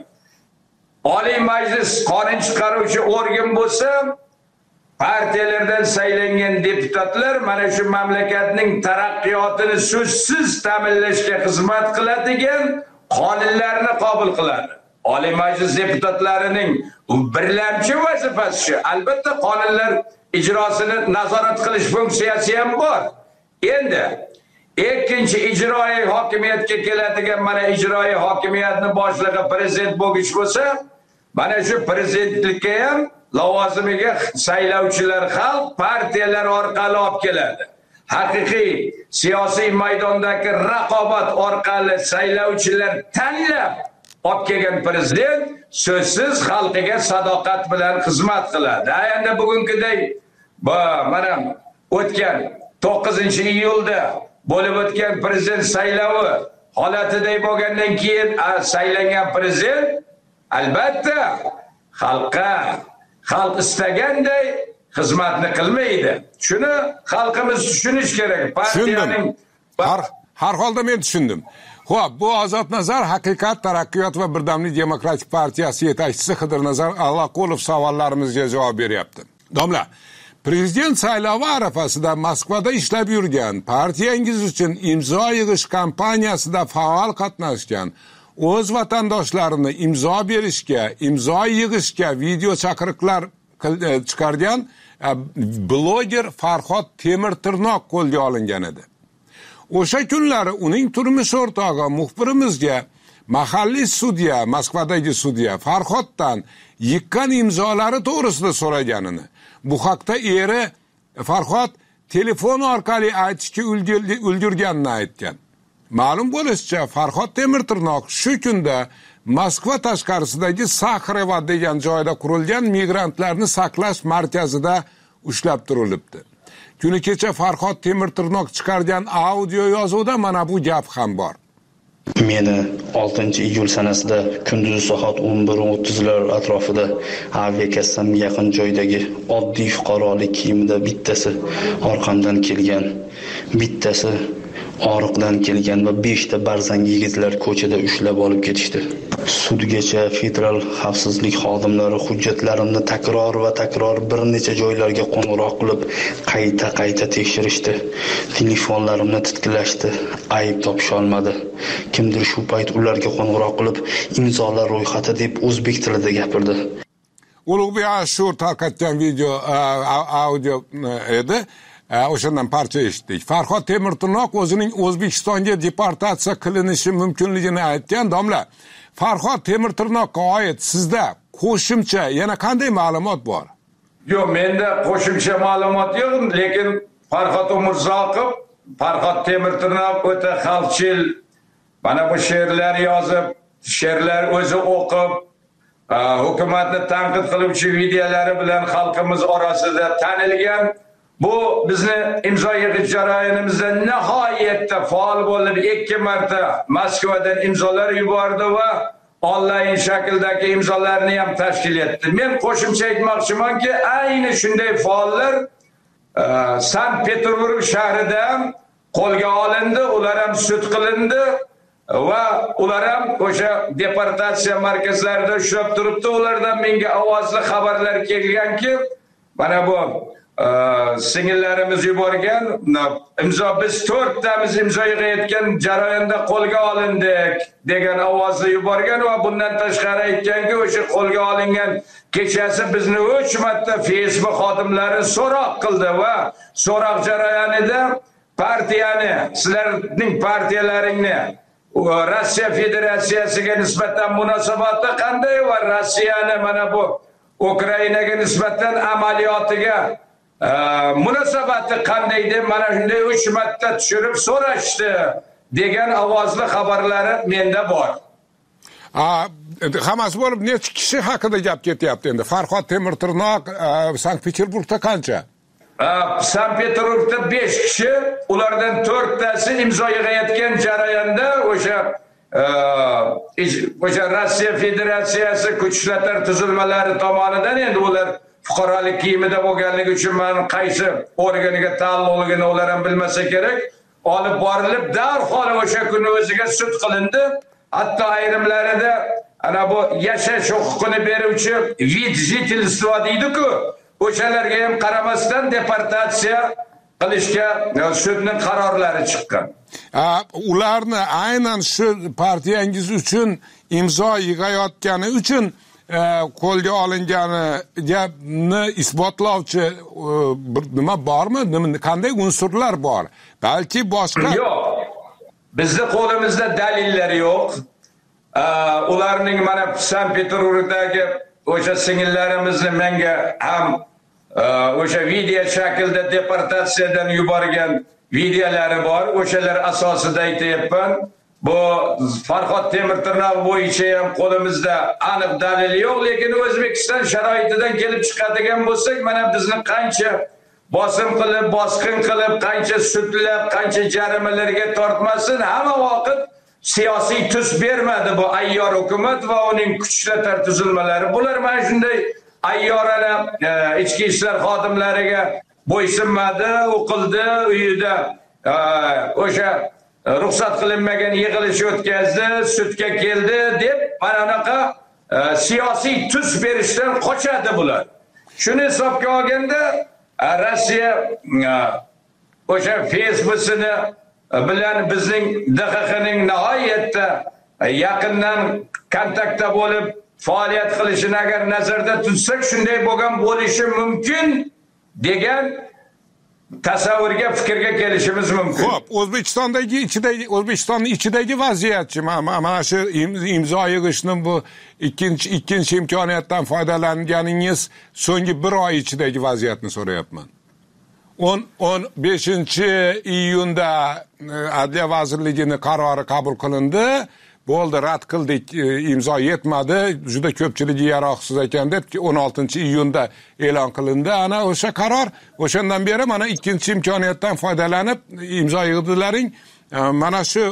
Oliy Majlis qonun chiqaruvchi organ bo'lsa, partiyalardan saylangan deputatlar mana shu mamlakatning taraqqiyotini so'zsiz ta'minlashga xizmat qiladigan qonunlarni qabul qiladi. Oliy Majlis deputatlarining birlamchi vazifasi albatta qonunlar ijrosini nazorat qilish funksiyasi ham bor. Endi ikkinchi ijroiy hokimiyatga keladigan mana ijroiy hokimiyatni boshlig'i prezident bo'lgich bo'lsa, mana shu prezidentlikka ham lavozimiga saylovchilar xalq partiyalar orqali olib keladi. Haqiqiy siyosiy maydondagi raqobat orqali saylovchilar tanlab olib kelgan prezident so'zsiz xalqiga sadoqat bilan xizmat qiladi. Endi bugungiday mana o'tgan to'qqizinchi iyulda bo'lib o'tgan prezident saylovi holatiday bo'lgandan keyin saylangan prezident albatta xalqqa, xalq istaganday xizmatni qilmaydi. Shuni xalqimiz tushunish kerak. Partiyaning har, har holda men tushundim. Xo'p, bu Ozodnazar Haqiqat, Taraqqiyot va Birdamlik Demokratik partiyasi yetakchisi Qidirnazar Allaqulov savollarimizga javob beryapti. Domla, prezident saylovi arafasida Moskvada ishlab yurgan, partiyangiz uchun imzo yig'ish kampaniyasida faol qatnashgan, o'z vatandoshlarini imzo berishga, imzo yig'ishga video chaqiriqlar chiqargan bloger Farhod Temirtirnoq qo'lga olingan edi. O'sha kunlari uning turmush o'rtog'i muxbirimizga mahalliy sudya, Moskvadagi sudya Farhoddan yiqqan imzolari to'g'risida so'raganini, bu haqda eri Farhod telefon orqali aytishga ulgurganini aytgan. Ma'lum bo'lishicha, Farhod Temirtirnoq shu kunda Moskva tashqarisidagi Saxarevo degan joyda qurilgan migrantlarni saqlash markazida ushlab turilibdi. Kuni kecha Farhod Temirtirnoq chiqargan audio yozuvda mana bu gap ham bor. Meni oltinchi iyul sanasida kunduzi soat o'n bir o'ttizlar atrofida aviakassam yaqin joydagi oddiy fuqarolik kiyimida bittasi orqamdan kelgan, bittasi Oriqdan kelgan va beshta barzang yigitlar ko'chada ushlab olib ketishdi. Sudgacha federal xavfsizlik xodimlari hujjatlarimni takror va takror bir necha joylarga qo'ng'iroq qilib, qayta-qayta tekshirishdi. Telefonlarimni titkilashdi, ayb topisha olmadi. Kimdir shu payt ularga qo'ng'iroq qilib, imzolar ro'yxati deb o'zbek tilida gapirdi. Ulug'bek Ashur tarqatgan video audio edi. O'shandan parcha eshitdik. Farhod Temirtirnoq o'zining O'zbekistonga deportatsiya qilinishi mumkinligini aytgan. Domla, Farhod Temirtirnoqqa oid sizda qo'shimcha yana qanday ma'lumot bor? Yo'q, menda qo'shimcha ma'lumot yo'q, lekin Farhod Umurzoqov, Farhod Temirtirnoq o'ta xalqchil, mana bu she'rlar yozib, she'rlar o'zi o'qib, hukumatni tanqid qiluvchi videolari bilan xalqimiz orasida tanilgan. Bu bizni imzo yig'ish jarayonimizda nihoyatda faol bo'lib, ikki marta Moskvadan imzolar yubordi va onlayn shakldagi imzolarni ham tashkil etdi. Men qo'shimcha aytmoqchimanki, ayni shunday faollar Sankt-Peterburg shahrida qo'lga olindi, ular ham sud qilindi va ular ham o'sha deportatsiya markazlarida ushlab turibdi. Ulardan menga ovozli xabarlar kelganki, mana bu singillarimiz yuborgan imzo, biz to'rttamiz imzo yig'ayotgan jarayonda qo'lga olindik degan ovozni yuborgan va bundan tashqari aytganki, o'sha qo'lga olingan kechasi bizni uch marta Facebook xodimlari so'roq qildi va so'roq jarayonida partiyani, sizlarning partiyalaringni Rossiya Federatsiyasiga nisbatan munosabati qanday va Rossiyani mana bu Ukrainaga nisbatan amaliyotiga munosabati qanday deb mana shunday uch marta tushirib so'rashdi degan ovozli xabarlari menda bor. Hammasi bo'lib necha kishi haqida gap ketyapti endi? Farhod Temirtirnoq Sankt-Peterburgda qancha? Sankt-Peterburgda besh kishi, ulardan to'rttasi imzo yig'ayotgan jarayonda o'sha o'sha Rossiya Federatsiyasi kuchlar tuzilmalari tomonidan, endi ular fuqarolik kiyimida bo'lganligi uchun men qaysi organiga taalluqligini ular ham bilmasa kerak, olib borilib darhol o'sha kuni o'ziga sud qilindi. Hatto ayrimlarida ana bu yashash huquqini beruvchi vid jitelstva deydi-ku, o'shalarga ham qaramasdan deportatsiya qilishga sudning qarorlari chiqqan. Ularni aynan shu partiyangiz uchun imzo yig'ayotgani uchun qo'lga olinganini isbotlovchi nima bormi? Qanday unsurlar bor? Balki boshqa. Yo'q. Bizning qo'limizda dalillar yo'q. Ularning mana Sankt-Peterburgdagi o'sha singillarimizni menga ham o'sha video shaklda deportatsiyadan yuborgan videolari bor. O'shalar asosida aytayapman. Bu Farhod Temirtirnoq bo'yicha ham qo'limizda aniq dalil yo'q, lekin O'zbekiston sharoitidan kelib chiqadigan bo'lsak, mana bizni qancha bosim qilib, bosqin qilib, qancha sudlab, qancha jarimalarga tortmasin, hamma vaqt siyosiy tus bermadi bu ayyor hukumat va uning kuchlar tuzilmalari. Bular mana shunday ayyorana ichki ishlar xodimlariga bo'ysunmadi, o'qildi, uyida o'sha ruxsat qilinmagan yig'ilish o'tkazdi, sudga keldi deb mana bunaqa siyosiy tus berishdan qochadi bular. Shuni hisobga olganda Rossiya o'sha Facebook'ini bilan bizning D X X'ning nihoyatda yaqindan kontaktda bo'lib faoliyat qilishini agar nazarda tutsak, shunday bo'lgan bo'lishi mumkin degan tasavvurga, fikrga kelishimiz mumkin. Xo'p, O'zbekistondagi ichidagi O'zbekistonning ichidagi vaziyatchi, mana shu imzo yig'ishning bu ikkinchi ikkinchi imkoniyatdan foydalanganingiz so'nggi bir oy ichidagi vaziyatni so'rayapman. o'n beshinchi iyunda Adliya vazirligining qarori qabul qilindi. Bo'ldi, rad qildik, imzo yetmadi, juda ko'pchiligi yaroqsiz ekan deb o'n oltinchi iyunda e'lon qilindi. Ana o'sha qaror, o'shandan beri mana ikkinchi imkoniyatdan foydalanib imzo yig'dilaring. Mana shu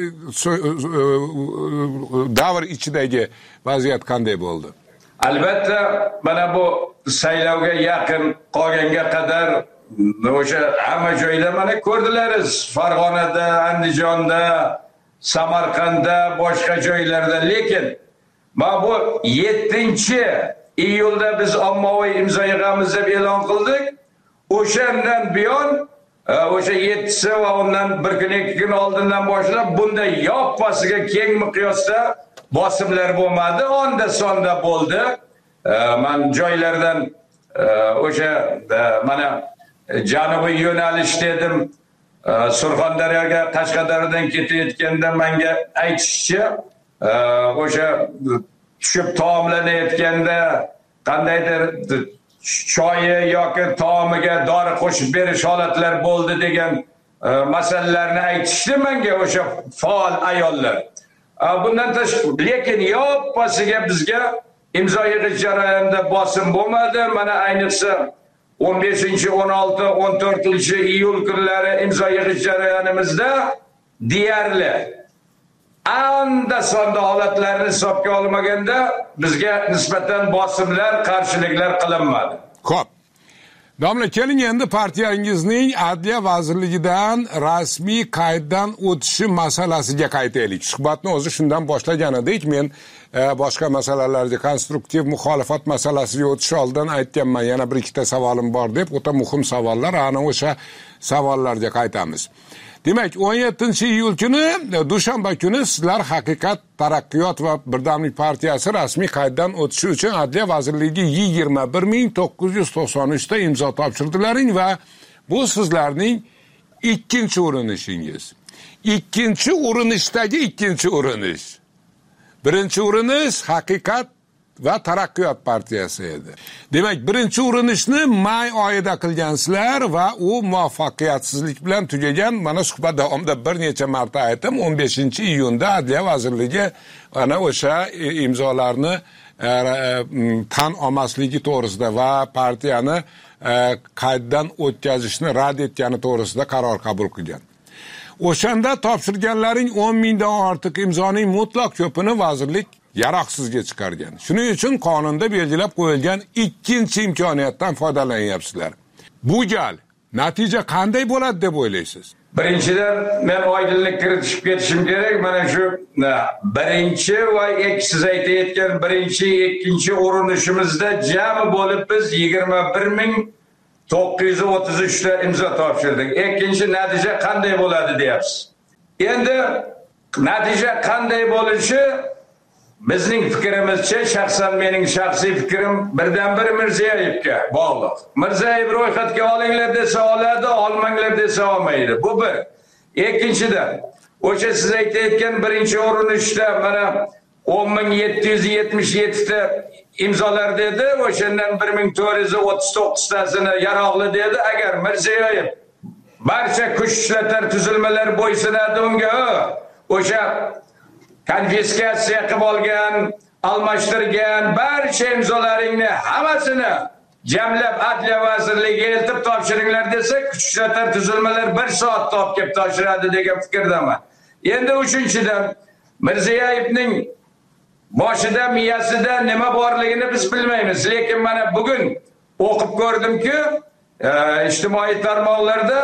davr ichidagi vaziyat qanday bo'ldi? Albatta, mana bu saylovga yaqin qolganga qadar o'sha hamma joyda mana ko'rdilariz. Farg'onada, Andijonda, Samarqandda, boshqa joylarda. Lekin mana bu yettinchi iyulda biz ommaviy imzo yig'amiz deb e'lon qildik. O'shandan buyon o'sha yettisi va undan bir kun ikki kun oldindan boshlab bunday yoppasiga keng miqyosda bosimlar bo'lmadi, onda sonda bo'ldi. Men joylardan o'sha mana janubiy yo'nalish dedim, Surxondaryoga Qashqadaryodan ketayotganda menga aytishcha, o'sha tushib taomlanayotganda qandaydir choyi yoki taomiga dori qo'shib berish holatlar bo'ldi degan masalalarni aytishdi menga o'sha faol ayollar. Bundan tashqari lekin yoppasiga bizga imzo yig'ish jarayonida bosim bo'lmadi. Mana ayniqsa o'n beshinchi, o'n olti, o'n to'rtinchi iyul kunlari imzo yig'ish jarayonimizda deyarli anda sonda holatlarni hisobga olmaganda bizga nisbatan bosimlar, qarshiliklar qilinmadi. Xo'p. Domla, keling endi partiyangizning Adliya vazirligidan rasmiy qayddan o'tishi masalasiga qaytaylik. Suhbatni o'zi shundan boshlagan edik. Men boshqa masalalarga, konstruktiv muxolifat masalasiga o'tish oldidan aytganman, yana bir ikkita savolim bor deb, o'ta muhim savollar, ana o'sha savollarga qaytamiz. Demak, o'n yettinchi iyul kuni, dushanba kuni sizlar Haqiqat, Taraqqiyot va Birdamlik partiyasi rasmiy qayddan o'tishi uchun Adliya vazirligiga yigirma bir ming to'qqiz yuz to'qson uch ta imzo topshirdilaring va bu sizlarning ikkinchi urinishingiz. Ikkinchi urinishdagi ikkinchi urinish. Birinchi urinish Haqiqat va Taraqqiyot partiyasi edi. Demak, birinchi urinishni may oyida qilgansizlar va u muvaffaqiyatsizlik bilan tugagan. Mana suhbat davomida bir necha marta aytdim, o'n beshinchi iyunda Adliya vazirligi ana o'sha imzolarni tan olmasligi to'g'risida va partiyani qayddan o'tkazishni rad etgani to'g'risida qaror qabul qilgan. O'shanda topshirganlaring o'n mingdan ortiq imzoning mutlaq ko'pini vazirlik yaroqsizga chiqargan. Shuning uchun qonunda belgilab qo'yilgan ikkinchi imkoniyatdan foydalanyapsizlar. Bu gal natija qanday bo'ladi deb o'ylaysiz? Birinchidan men oydinlik kiritishib ketishim kerak. Mana shu birinchi va siz aytayotgan birinchi, ikkinchi urinishimizda jami bo'lib biz yigirma bir ming to'qqiz yuz o'ttiz uch ta imzo topshirdik. Ikkinchi natija qanday bo'ladi deyapsiz. Endi natija qanday bo'lishi bizning fikrimizcha, shaxsan mening shaxsiy fikrim birdan bir Mirziyoyevga bog'liq. Mirziyoyev ro'yxatga olinglar desa oladi, olmanglar desa olmaydi. Bu bir. Ikkinchidan, o'sha siz aytayotgan birinchi urinishda mana o'n ming yetti yuz yetmish yetti ta imzolar dedi, o'shandan bir ming to'rt yuz o'ttiz to'qqiz tasini yaroqli dedi. Agar Mirziyoyev barcha kuch ishlatar tuzilmalar bo'ysunadi unga, o'sha konfiskatsiya qilib olgan, almashtirgan barcha imzolaringni hammasini jamlab Adliya vazirligiga eltib topshiringlar desa, kuch ishlatar tuzilmalar bir soatda olib kelib topshiradi degan fikrdaman. Endi uchinchidan, Mirziyoyevning boshida, miyasida nima borligini biz bilmaymiz. Lekin mana bugun o'qib ko'rdimki, ijtimoiy tarmoqlarda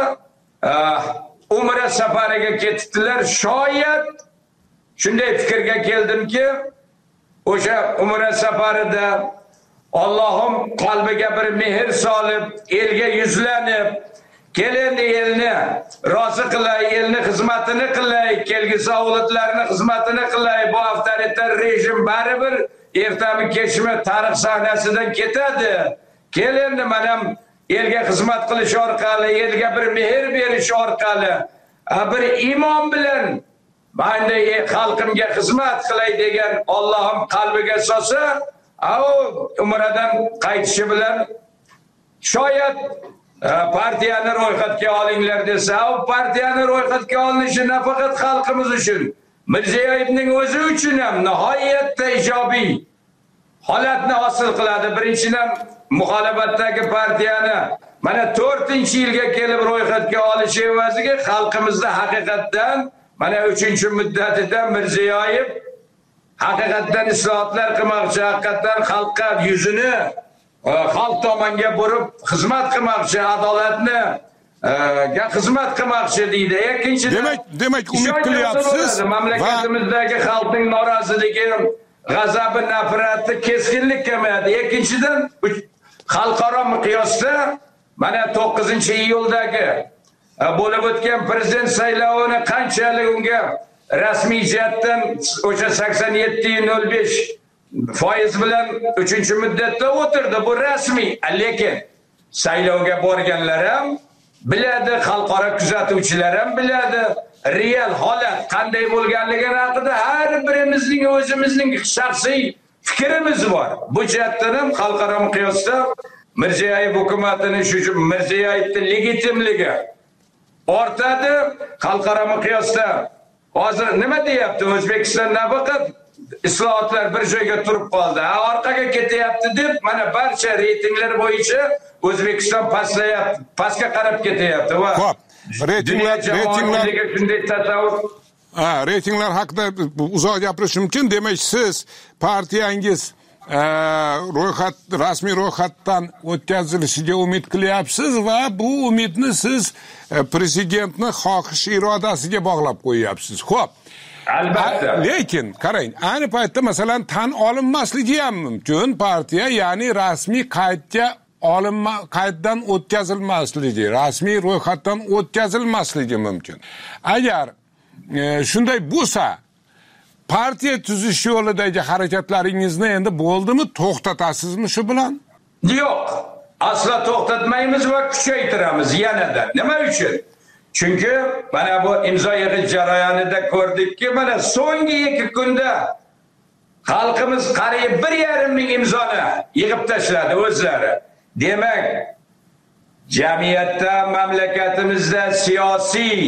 Umra safariga ketibdilar. Shoyat shunday fikrga keldimki, o'sha Umra safarida Allohim qalbiga bir mehr solib, elga yuzlanib, kelin elni rozi qilay, elni xizmatini qilay, kelgusi avlodlarning xizmatini qilay. Bu avtoritar rejim baribir ertami kechmi tarix sahnasidan ketadi. Kelin mana elga xizmat qilish orqali, elga bir mehr berish orqali, bir iymon bilan Banda xalqimga xizmat qilay degan Allohim qalbiga solsa, u umradan qaytishi bilan shoyat partiyani ro'yxatga olinglar desa, u partiyani ro'yxatga olinishi nafaqat xalqimiz uchun, Mirziyoyevning o'zi uchun ham nihoyatda ijobiy holatni hosil qiladi. Birinchidan muxolifatdagi partiyani mana to'rtinchi yilga kelib ro'yxatga olishi evaziga xalqimizda haqiqatdan mana uchinchi muddatida Mirziyoyev haqiqatdan islohotlar qilmoqchi, haqiqatdan xalqqa yuzini xalq tomonga burib xizmat qilmoqchi, adolatni ga xizmat qilmoqchi deydi. Ikkinchidan, demak, demak umid qilyapsiz mamlakatimizdagi xalqning noroziligi, g'azabi, nafrati keskinlik kamayadi. Ikkinchidan, xalqaro miqyosda mana to'qqizinchi iyuldagi bo'lib o'tgan prezident saylovini qanchalik unga rasmiy jihatdan o'sha sakson yetti nol besh foiz bilan uchinchi muddatda o'tirdi. Bu rasmiy, lekin saylovga borganlar ham biladi, xalqaro kuzatuvchilar ham biladi, real holat qanday bo'lganligi haqida har birimizning o'zimizning shaxsiy fikrimiz bor. Bu jihatdan ham xalqaro miqyosda Mirziyoyev hukumatining shu Mirziyoyevning legitimligi ortadi. Xalqaro miqyosda hozir nima deyapti? O'zbekiston nafaqat islohotlar bir joyga turib qoldi, orqaga ketyapti deb mana barcha reytinglar bo'yicha O'zbekiston pastlayapti, pastga qarab ketyapti. Va xo'p, reytinglar reytinglar shunday tasavvur ha, reytinglar haqida uzoq gapirish mumkin. Demak, siz partiyangiz ro'yxat rasmiy ro'yxatdan o'tkazilishiga umid qilyapsiz va bu umidni siz prezidentning xohish irodasiga bog'lab qo'yyapsiz. Xo'p, albatta. Lekin qarang, ayni paytda masalan tan olinmasligi ham mumkin partiya, ya'ni rasmiy qaydga olinma qayddan o'tkazilmasligi, rasmiy ro'yxatdan o'tkazilmasligi mumkin. Agar e, shunday bo'lsa, partiya tuzish yo'lidagi harakatlaringizni endi bo'ldimi, to'xtatasizmi shu bilan? Yo'q, asla to'xtatmaymiz va kuchaytiramiz yanada. Nima uchun? Chunki mana bu imzo yig'ish jarayonida ko'rdikki, mana so'nggi ikki kunda xalqimiz qariyb bir yarim ming imzoni yig'ib tashladi o'zlari. Demak, jamiyatda, mamlakatimizda siyosiy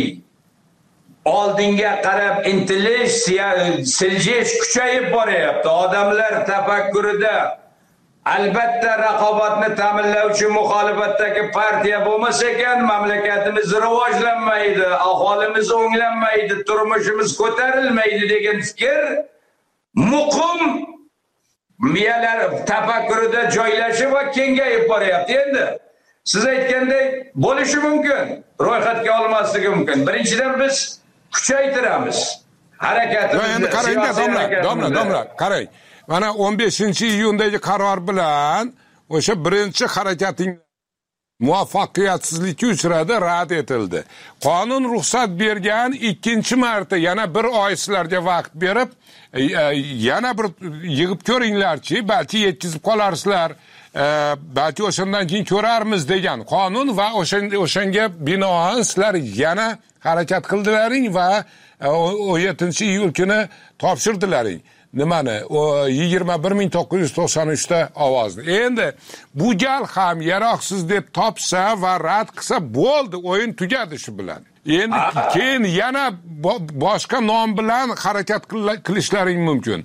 oldinga qarab intilish, siljish kuchayib boryapti. Odamlar tafakkurida albatta raqobatni ta'minlovchi muxolifatdagi partiya bo'lmasa ekan, mamlakatimiz rivojlanmaydi, aholimiz o'nglanmaydi, turmushimiz ko'tarilmaydi degan fikr muqim miyalar tafakkurida joylashib va kengayib boryapti. Endi siz aytgandek bo'lishi mumkin, ro'yxatga olmasligi mumkin. Birinchidan biz kuchaytiramiz harakatimizni. Endi qarang, domla, domla, domla, qarang. Mana o'n beshinchi iyundagi qaror bilan o'sha birinchi harakating muvaffaqiyatsizlikka uchradi, rad etildi. Qonun ruxsat bergan ikkinchi marta yana bir oy sizlarga vaqt berib, yana bir yig'ib ko'ringlarchi, balki yetkazib qolarsizlar, balki o'shandan keyin ko'rarmiz degan qonun va o'shanga binoan sizlar yana harakat qildilaring va o'n yettinchi iyul kuni topshirdilaring. Nimani? O yigirma bir ming to'qqiz yuz to'qson uch ta ovozni. Endi bu gal ham yaroqsiz deb topsa va rad qilsa bo'ldi, o'yin tugadi shu bilan. Endi keyin yana boshqa nom bilan harakat qilishlaring mumkin.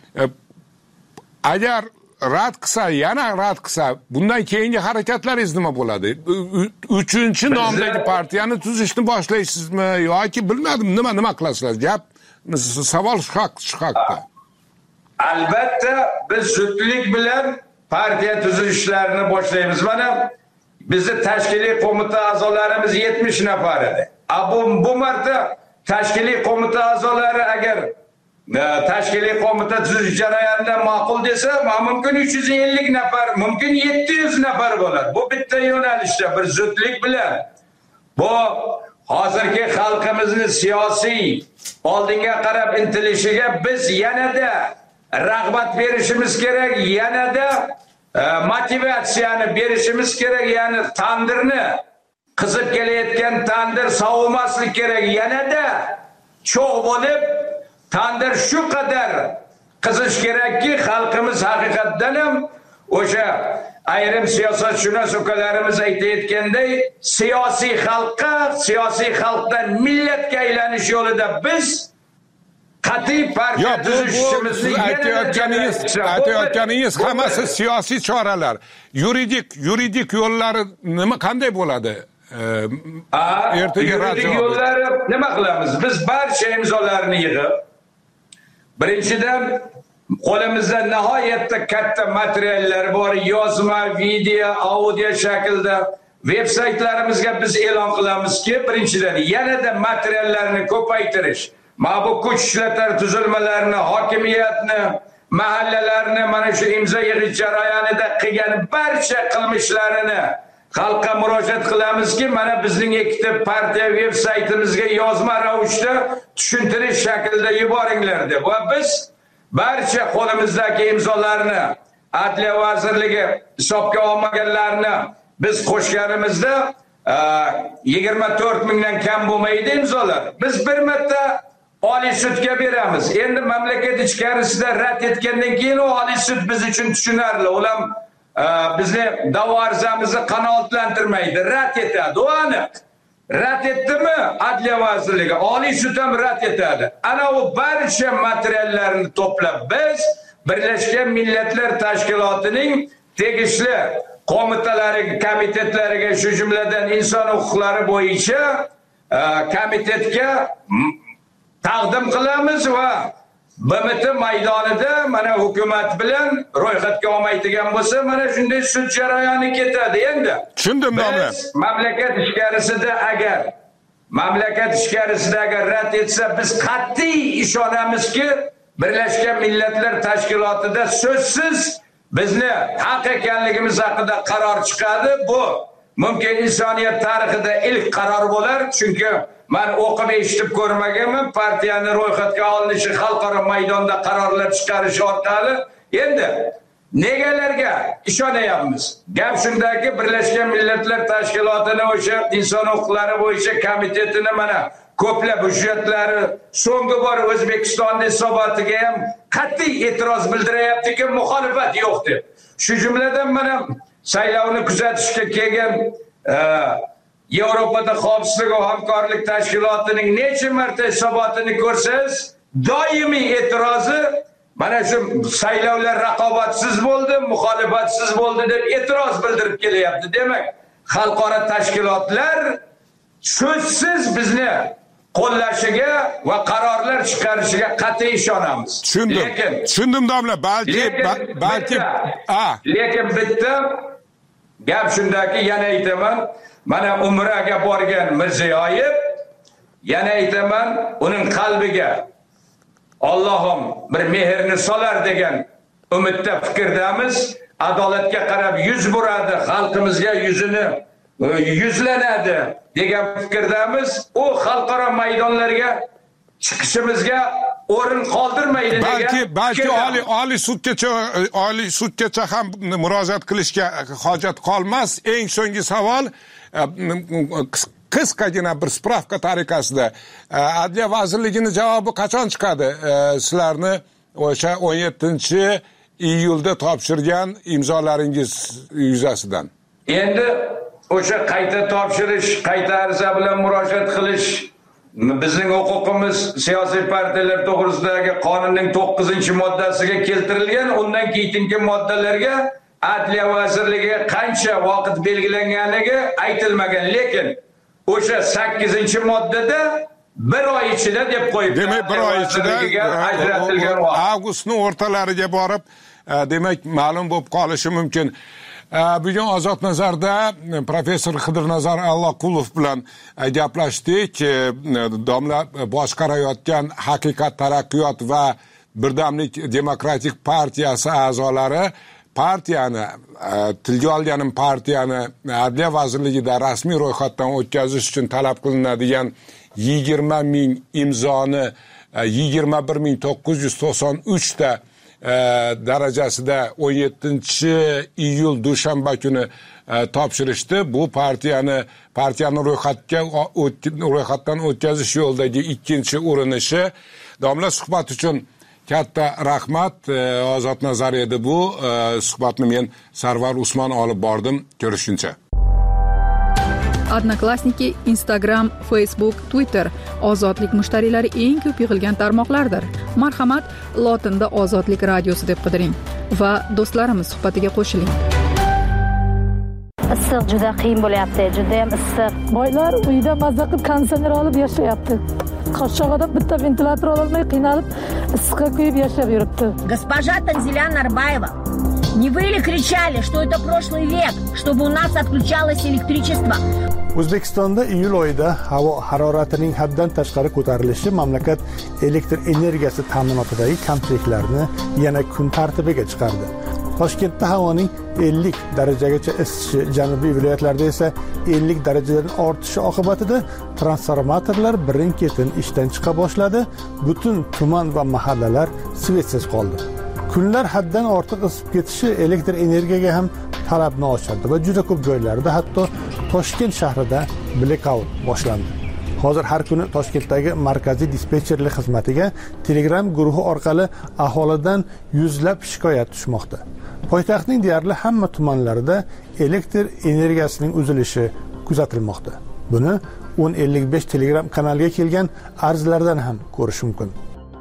Agar rad qilsa, yana rad qilsa, bundan keyingi harakatlaringiz nima bo'ladi? Uchinchi nomdagi partiyani tuzishni boshlaysizmi yoki bilmadim, nima nima qilasizlar? Gap savol shu haqda. Albatta biz zudlik bilan partiya tuzishlarini boshlaymiz. Mana bizning tashkiliy qo'mita a'zolarimiz yetmish nafar edi. Bu bu marta tashkiliy qo'mita a'zolari agar tashkiliy qo'mita tuzish jarayonida ma'qul desa, mumkin uch yuz ellik nafar, mumkin yetti yuz nafar bo'ladi. Bu bitta yo'nalishda bir zudlik bilan bu hozirgi xalqimizni siyosiy oldinga qarab intilishiga biz yanada rag'bat berishimiz kerak, yanada e, motivatsiyani berishimiz kerak, ya'ni tandirni qizib kelayotgan tandir sovimaslik kerak, yanada cho'g' bo'lib tandir shu qadar qizish kerakki, xalqimiz haqiqatdan ham o'sha ayrim siyosatshunos ukalarimiz aytayotganday siyosiy xalqqa, siyosiy xalqdan millatga aylanish yo'lida biz qat'iy partiya tuzishimizni aytayotganingiz aytayotganingiz hammasi siyosiy choralar. Yuridik yuridik yo'llari nima qanday bo'ladi? Ertaga yuridik yo'llari nima qilamiz? Biz barcha imzolarni yig'ib, birinchidan qo'limizda nihoyatda katta materiallar bor, yozma, video, audio shaklda veb-saytlarimizga biz e'lon qilamizki, birinchidan yanada materiallarni ko'paytirish, mana bu kuch ishlatar tuzilmalarini, hokimiyatni, mahallalarni mana shu imzo yig'ish jarayonida qilgan barcha qilmishlarini xalqqa murojaat qilamizki, mana bizning ikkita partiya veb-saytimizga yozma ravishda tushuntirish shaklida yuboringlar deb. Va biz barcha qo'limizdagi imzolarni Adliya vazirligi hisobga olmaganlarni biz qo'shganimizda yigirma to'rt mingdan kam bo'lmaydi imzolar. Biz bir marta Oliy sudga beramiz. Endi mamlakat ichkarisida rad etgandan keyin Oliy sud biz uchun tushunarli. Ular bizni da'vo arizamizni qanoatlantirmaydi, rad etadi. O aniq. Rad etdimi Adliya vazirligi, Oliy sud ham rad etadi. Ana u barcha materiallarni to'plab biz Birlashgan Millatlar Tashkilotining tegishli qo'mitalariga, komitetlariga, shu jumladan inson huquqlari bo'yicha komitetga taqdim qilamiz va B M T maydonida mana hukumat bilan ro'yxatga olmaydigan bo'lsa, mana shunday sud jarayoni ketadi. Endi tushundim domla. Biz mamlakat ichkarisida agar mamlakat ichkarisida agar rad etsa, biz qat'iy ishonamizki, Birlashgan Millatlar Tashkilotida so'zsiz bizni haq ekanligimiz haqida qaror chiqadi. Bu mumkin insoniyat tarixida ilk qaror bo'lar, chunki men o'qib eshitib ko'rmaganman partiyani ro'yxatga olinishi, xalqaro maydonda qarorlar chiqarish orqali. Endi negalarga ishonayapmiz? Gap shundaki, Birlashgan Millatlar Tashkilotini o'sha inson huquqlari bo'yicha komitetini mana ko'plab hujjatlari so'nggi bor O'zbekistonning hisobotiga ham qat'iy e'tiroz bildiryaptiki, muxolifat yo'q deb. Shu jumladan mana saylovni kuzatishga kelgan Yevropada xavfsizlik va hamkorlik tashkilotining necha marta hisobotini ko'rsangiz, doimiy e'tirozi mana shu saylovlar raqobatsiz bo'ldi, muxolifatsiz bo'ldi deb e'tiroz bildirib kelyapti. Demak, xalqaro tashkilotlar so'zsiz bizni qo'llashiga va qarorlar chiqarishiga qat'iy ishonamiz. Tushundim. Tushundim domla. Balki balki a lekin bitta gap shundaki, yana aytaman, mana Umraga borgan Mirziyoyev, yana aytaman, uning qalbiga Allohim bir mehrni solar degan umidda fikrdamiz. Adolatga qarab yuz buradi, xalqimizga yuzini yuzlanadi degan fikrdamiz. U xalqaro maydonlarga chiqishimizga o'rin qoldirmaydi degan. Balki balki oliy oliy sudgacha oliy sudgacha ham murojaat qilishga hojat qolmas. Eng so'nggi savol, qisqagina bir spravka tariqasida Adliya vazirligining javobi qachon chiqadi? Sizlarni o'sha o'n yettinchi iyulda topshirgan imzolaringiz yuzasidan. Endi o'sha qayta topshirish, qayta ariza bilan murojaat qilish bizning huquqimiz siyosiy partiyalar to'g'risidagi qonunning to'qqizinchi moddasiga keltirilgan. Undan keyingi moddalarga Adliya vazirligi qancha vaqt belgilanganligi aytilmagan, lekin o'sha sakkizinchi moddada bir oy ichida deb qo'yib, demak bir oy ichida ajratilgan vaqt avgustning o'rtalariga borib, demak ma'lum bo'lib qolishi mumkin. Bugun Ozod Nazarda professor Xidirnazar Alloqulov bilan gaplashdik. Domla boshqarayotgan Haqiqat taraqqiyot va Birdamlik demokratik partiyasi a'zolari partiyani, tilga olganim partiyani Adliya vazirligida rasmiy ro'yxatdan o'tkazish uchun talab qilinadigan yigirma ming imzoni yigirma bir ming to'qqiz yuz to'qson uch ta darajasida o'n yettinchi iyul dushanba kuni topshirishdi. Bu partiyani partiyani ro'yxatga ro'yxatdan o'tkazish yo'lidagi ikkinchi urinishi. Domla, suhbat uchun Katta rahmat. Ozod nazar edi bu. Suhbatni men Sarvar Usmon olib bordim. Ko'rishguncha. Odnoklassniki, Instagram, Facebook, Twitter ozodlik mushtariylari eng ko'p yig'ilgan tarmoqlardir. Marhamat, lotinda Ozodlik radiosi deb qidiring va do'stlarimiz suhbatiga qo'shiling. Issiq juda qiyin bo'lyapti, juda ham issiq. Boylar uyda mazza qilib konditsioner olib yashayapti. Qashqadaryoda bitta ventilyator ololmay qiynalib issiqqa kuyib yashab yuribdi. Госпожа Танзиля Нарбаева, не вы ли кричали, что это прошлый век, чтобы у нас отключалось электричество? O'zbekistonda iyul oyida havo haroratining haddan tashqari ko'tarilishi mamlakat elektr energiyasi ta'minotidagi konfliktlarni yana kun tartibiga chiqardi. Toshkentda havoning ellik darajagacha isishi, janubiy viloyatlarda esa ellik darajadan ortishi oqibatida transformatorlar birin-ketin ishdan chiqa boshladi. Butun tuman va mahallalar svetsiz qoldi. Kunlar haddan ortiq isib ketishi elektr energiyaga ham talabni oshirdi va juda ko'p joylarda, hatto Toshkent shahrida blackout boshlandi. Hozir har kuni Toshkentdagi markaziy dispetcherlik xizmatiga Telegram guruhi orqali aholidan yuzlab shikoyat tushmoqda. Poytaxtning deyarli hamma tumanlarida elektr energiyasining uzilishi kuzatilmoqda. Buni o'n ellik besh Telegram kanaliga kelgan arzlardan ham ko'rish mumkin.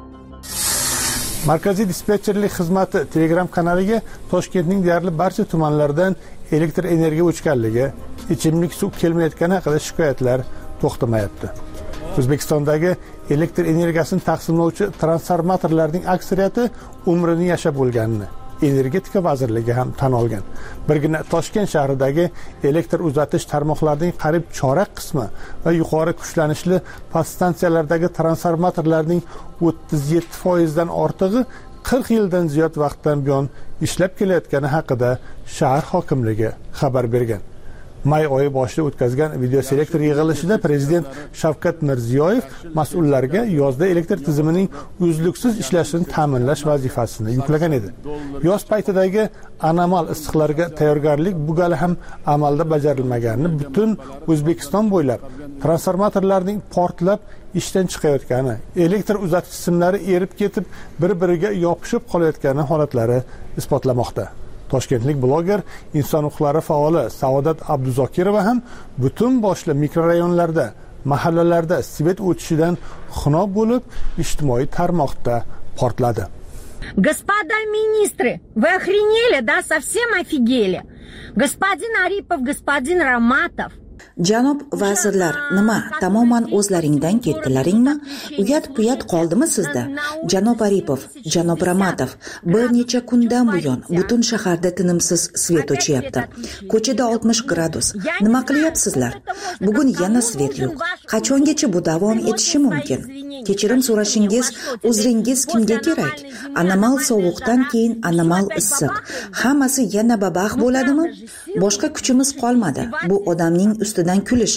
Markaziy dispetcherlik xizmati Telegram kanaliga Toshkentning deyarli barcha tumanlaridan elektr energiya o'chganligi, ichimlik suv kelmayotgani haqida shikoyatlar to'xtamayapti. O'zbekistondagi elektr energiyasini taqsimlovchi transformatorlarning aksariyati umrini yashab bo'lganini Energetika vazirligi ham tan olgan. Birgina Toshkent shahridagi elektr uzatish tarmoqlarining qariyb chorak qismi va yuqori kuchlanishli podstansiyalardagi transformatorlarning o'ttiz yetti foiz dan ortig'i qirq yildan ziyod vaqtdan buyon ishlab kelayotgani haqida shahar hokimligi xabar bergan. May oyi boshida o'tkazgan videoselektor yig'ilishida prezident Shavkat Mirziyoyev mas'ullarga yozda elektr tizimining uzluksiz ishlashini ta'minlash vazifasini yuklagan edi. Yoz paytidagi anomal issiqlarga tayyorgarlik bu gali ham amalda bajarilmaganini, butun O'zbekiston bo'ylab transformatorlarning portlab ishdan chiqayotgani, elektr uzatish simlari erib ketib, bir-biriga yopishib qolayotgani holatlari isbotlamoqda. Toshkentlik bloger, inson huquqlari faoli Saodat Abduzokirova ham butun boshli mikrorayonlarda, mahallalarda svet o'tishidan xunob bo'lib, ijtimoiy tarmoqda portladi. Господа министры, вы охренели, да, совсем офигели? Господин Aripov, господин Ramatov. Janob vazirlar, nima, tamoman o'zlaringdan ketdilaringmi? Uyat-puyat qoldimi sizda? Janob Aripov, janob Ramatov, bir necha kundan buyon butun shaharda tinimsiz svet o'chyapti. Ko'chada oltmish gradus. Nima qilyapsizlar? Bugun yana svet yo'q. Qachongacha bu davom etishi mumkin? Kechirim so'rashingiz, uzringiz kimga kerak? Anomal sovuqdan keyin anomal issiq. Hammasi yana babax bo'ladimi? Boshqa kuchimiz qolmadi. Bu odamning ustidan kulish.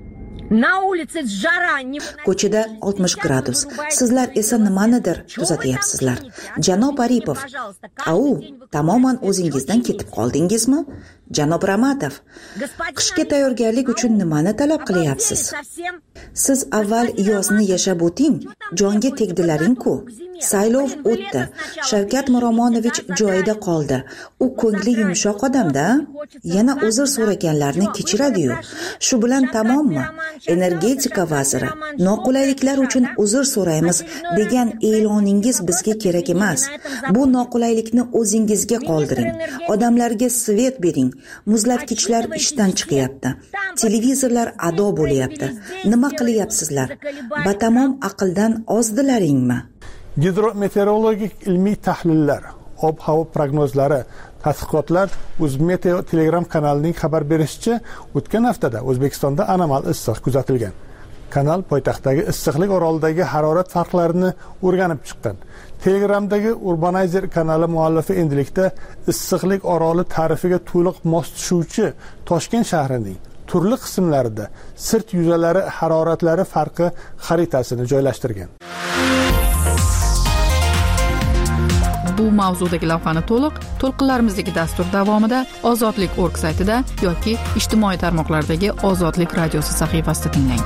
Ko'chada oltmish gradus. Sizlar esa nimanidir tuzatyapsizlar. Janob Aripov, au, tamoman o'zingizdan ketib qoldingizmi? Janob Ramatov, qishga tayyorgarlik uchun nimani talab qilyapsiz? Siz avval yozni yashab o'ting, jonga tegdilaring-ku. Saylov o'tdi. Shavkat Miromonovich joyida qoldi. U ko'ngli yumshoq odamda, yana uzr so'raganlarni kechiradi-yu. Shu bilan tamommi? Energetika vaziri, noqulayliklar uchun uzr so'raymiz degan e'loningiz bizga kerak emas. Bu noqulaylikni o'zingizga qoldiring. Odamlarga svet bering. Muzlatgichlar ishdan chiqyapti. Televizorlar ado bo'lyapti. Nima qilyapsizlar? Batamom aqldan ozdilaringmi? Gidrometeorologik ilmiy tahlillar, ob-havo prognozlari, tadqiqotlar O'zmeteo Telegram kanalining xabar berishicha, o'tgan haftada O'zbekistonda anomal issiq kuzatilgan. Kanal poytaxtdagi issiqlik orolidagi harorat farqlarini o'rganib chiqqan. Telegramdagi Urbanizer kanali muallifi endilikda issiqlik oroli ta'rifiga to'liq mos tushuvchi Toshkent shahrining turli qismlarida sirt yuzalari haroratlari farqi xaritasini joylashtirgan. Bu mavzudagi lavhani to'liq to'lqinlarimizdagi dastur davomida ozodlik nokta org saytida yoki ijtimoiy tarmoqlardagi Ozodlik radiosi sahifasida tinglang.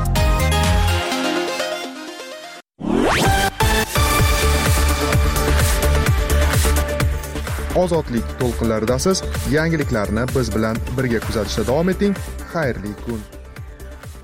ozodlik to'lqinlaridasiz. Yangiliklarni biz bilan birga kuzatishda davom eting. Xayrli kun.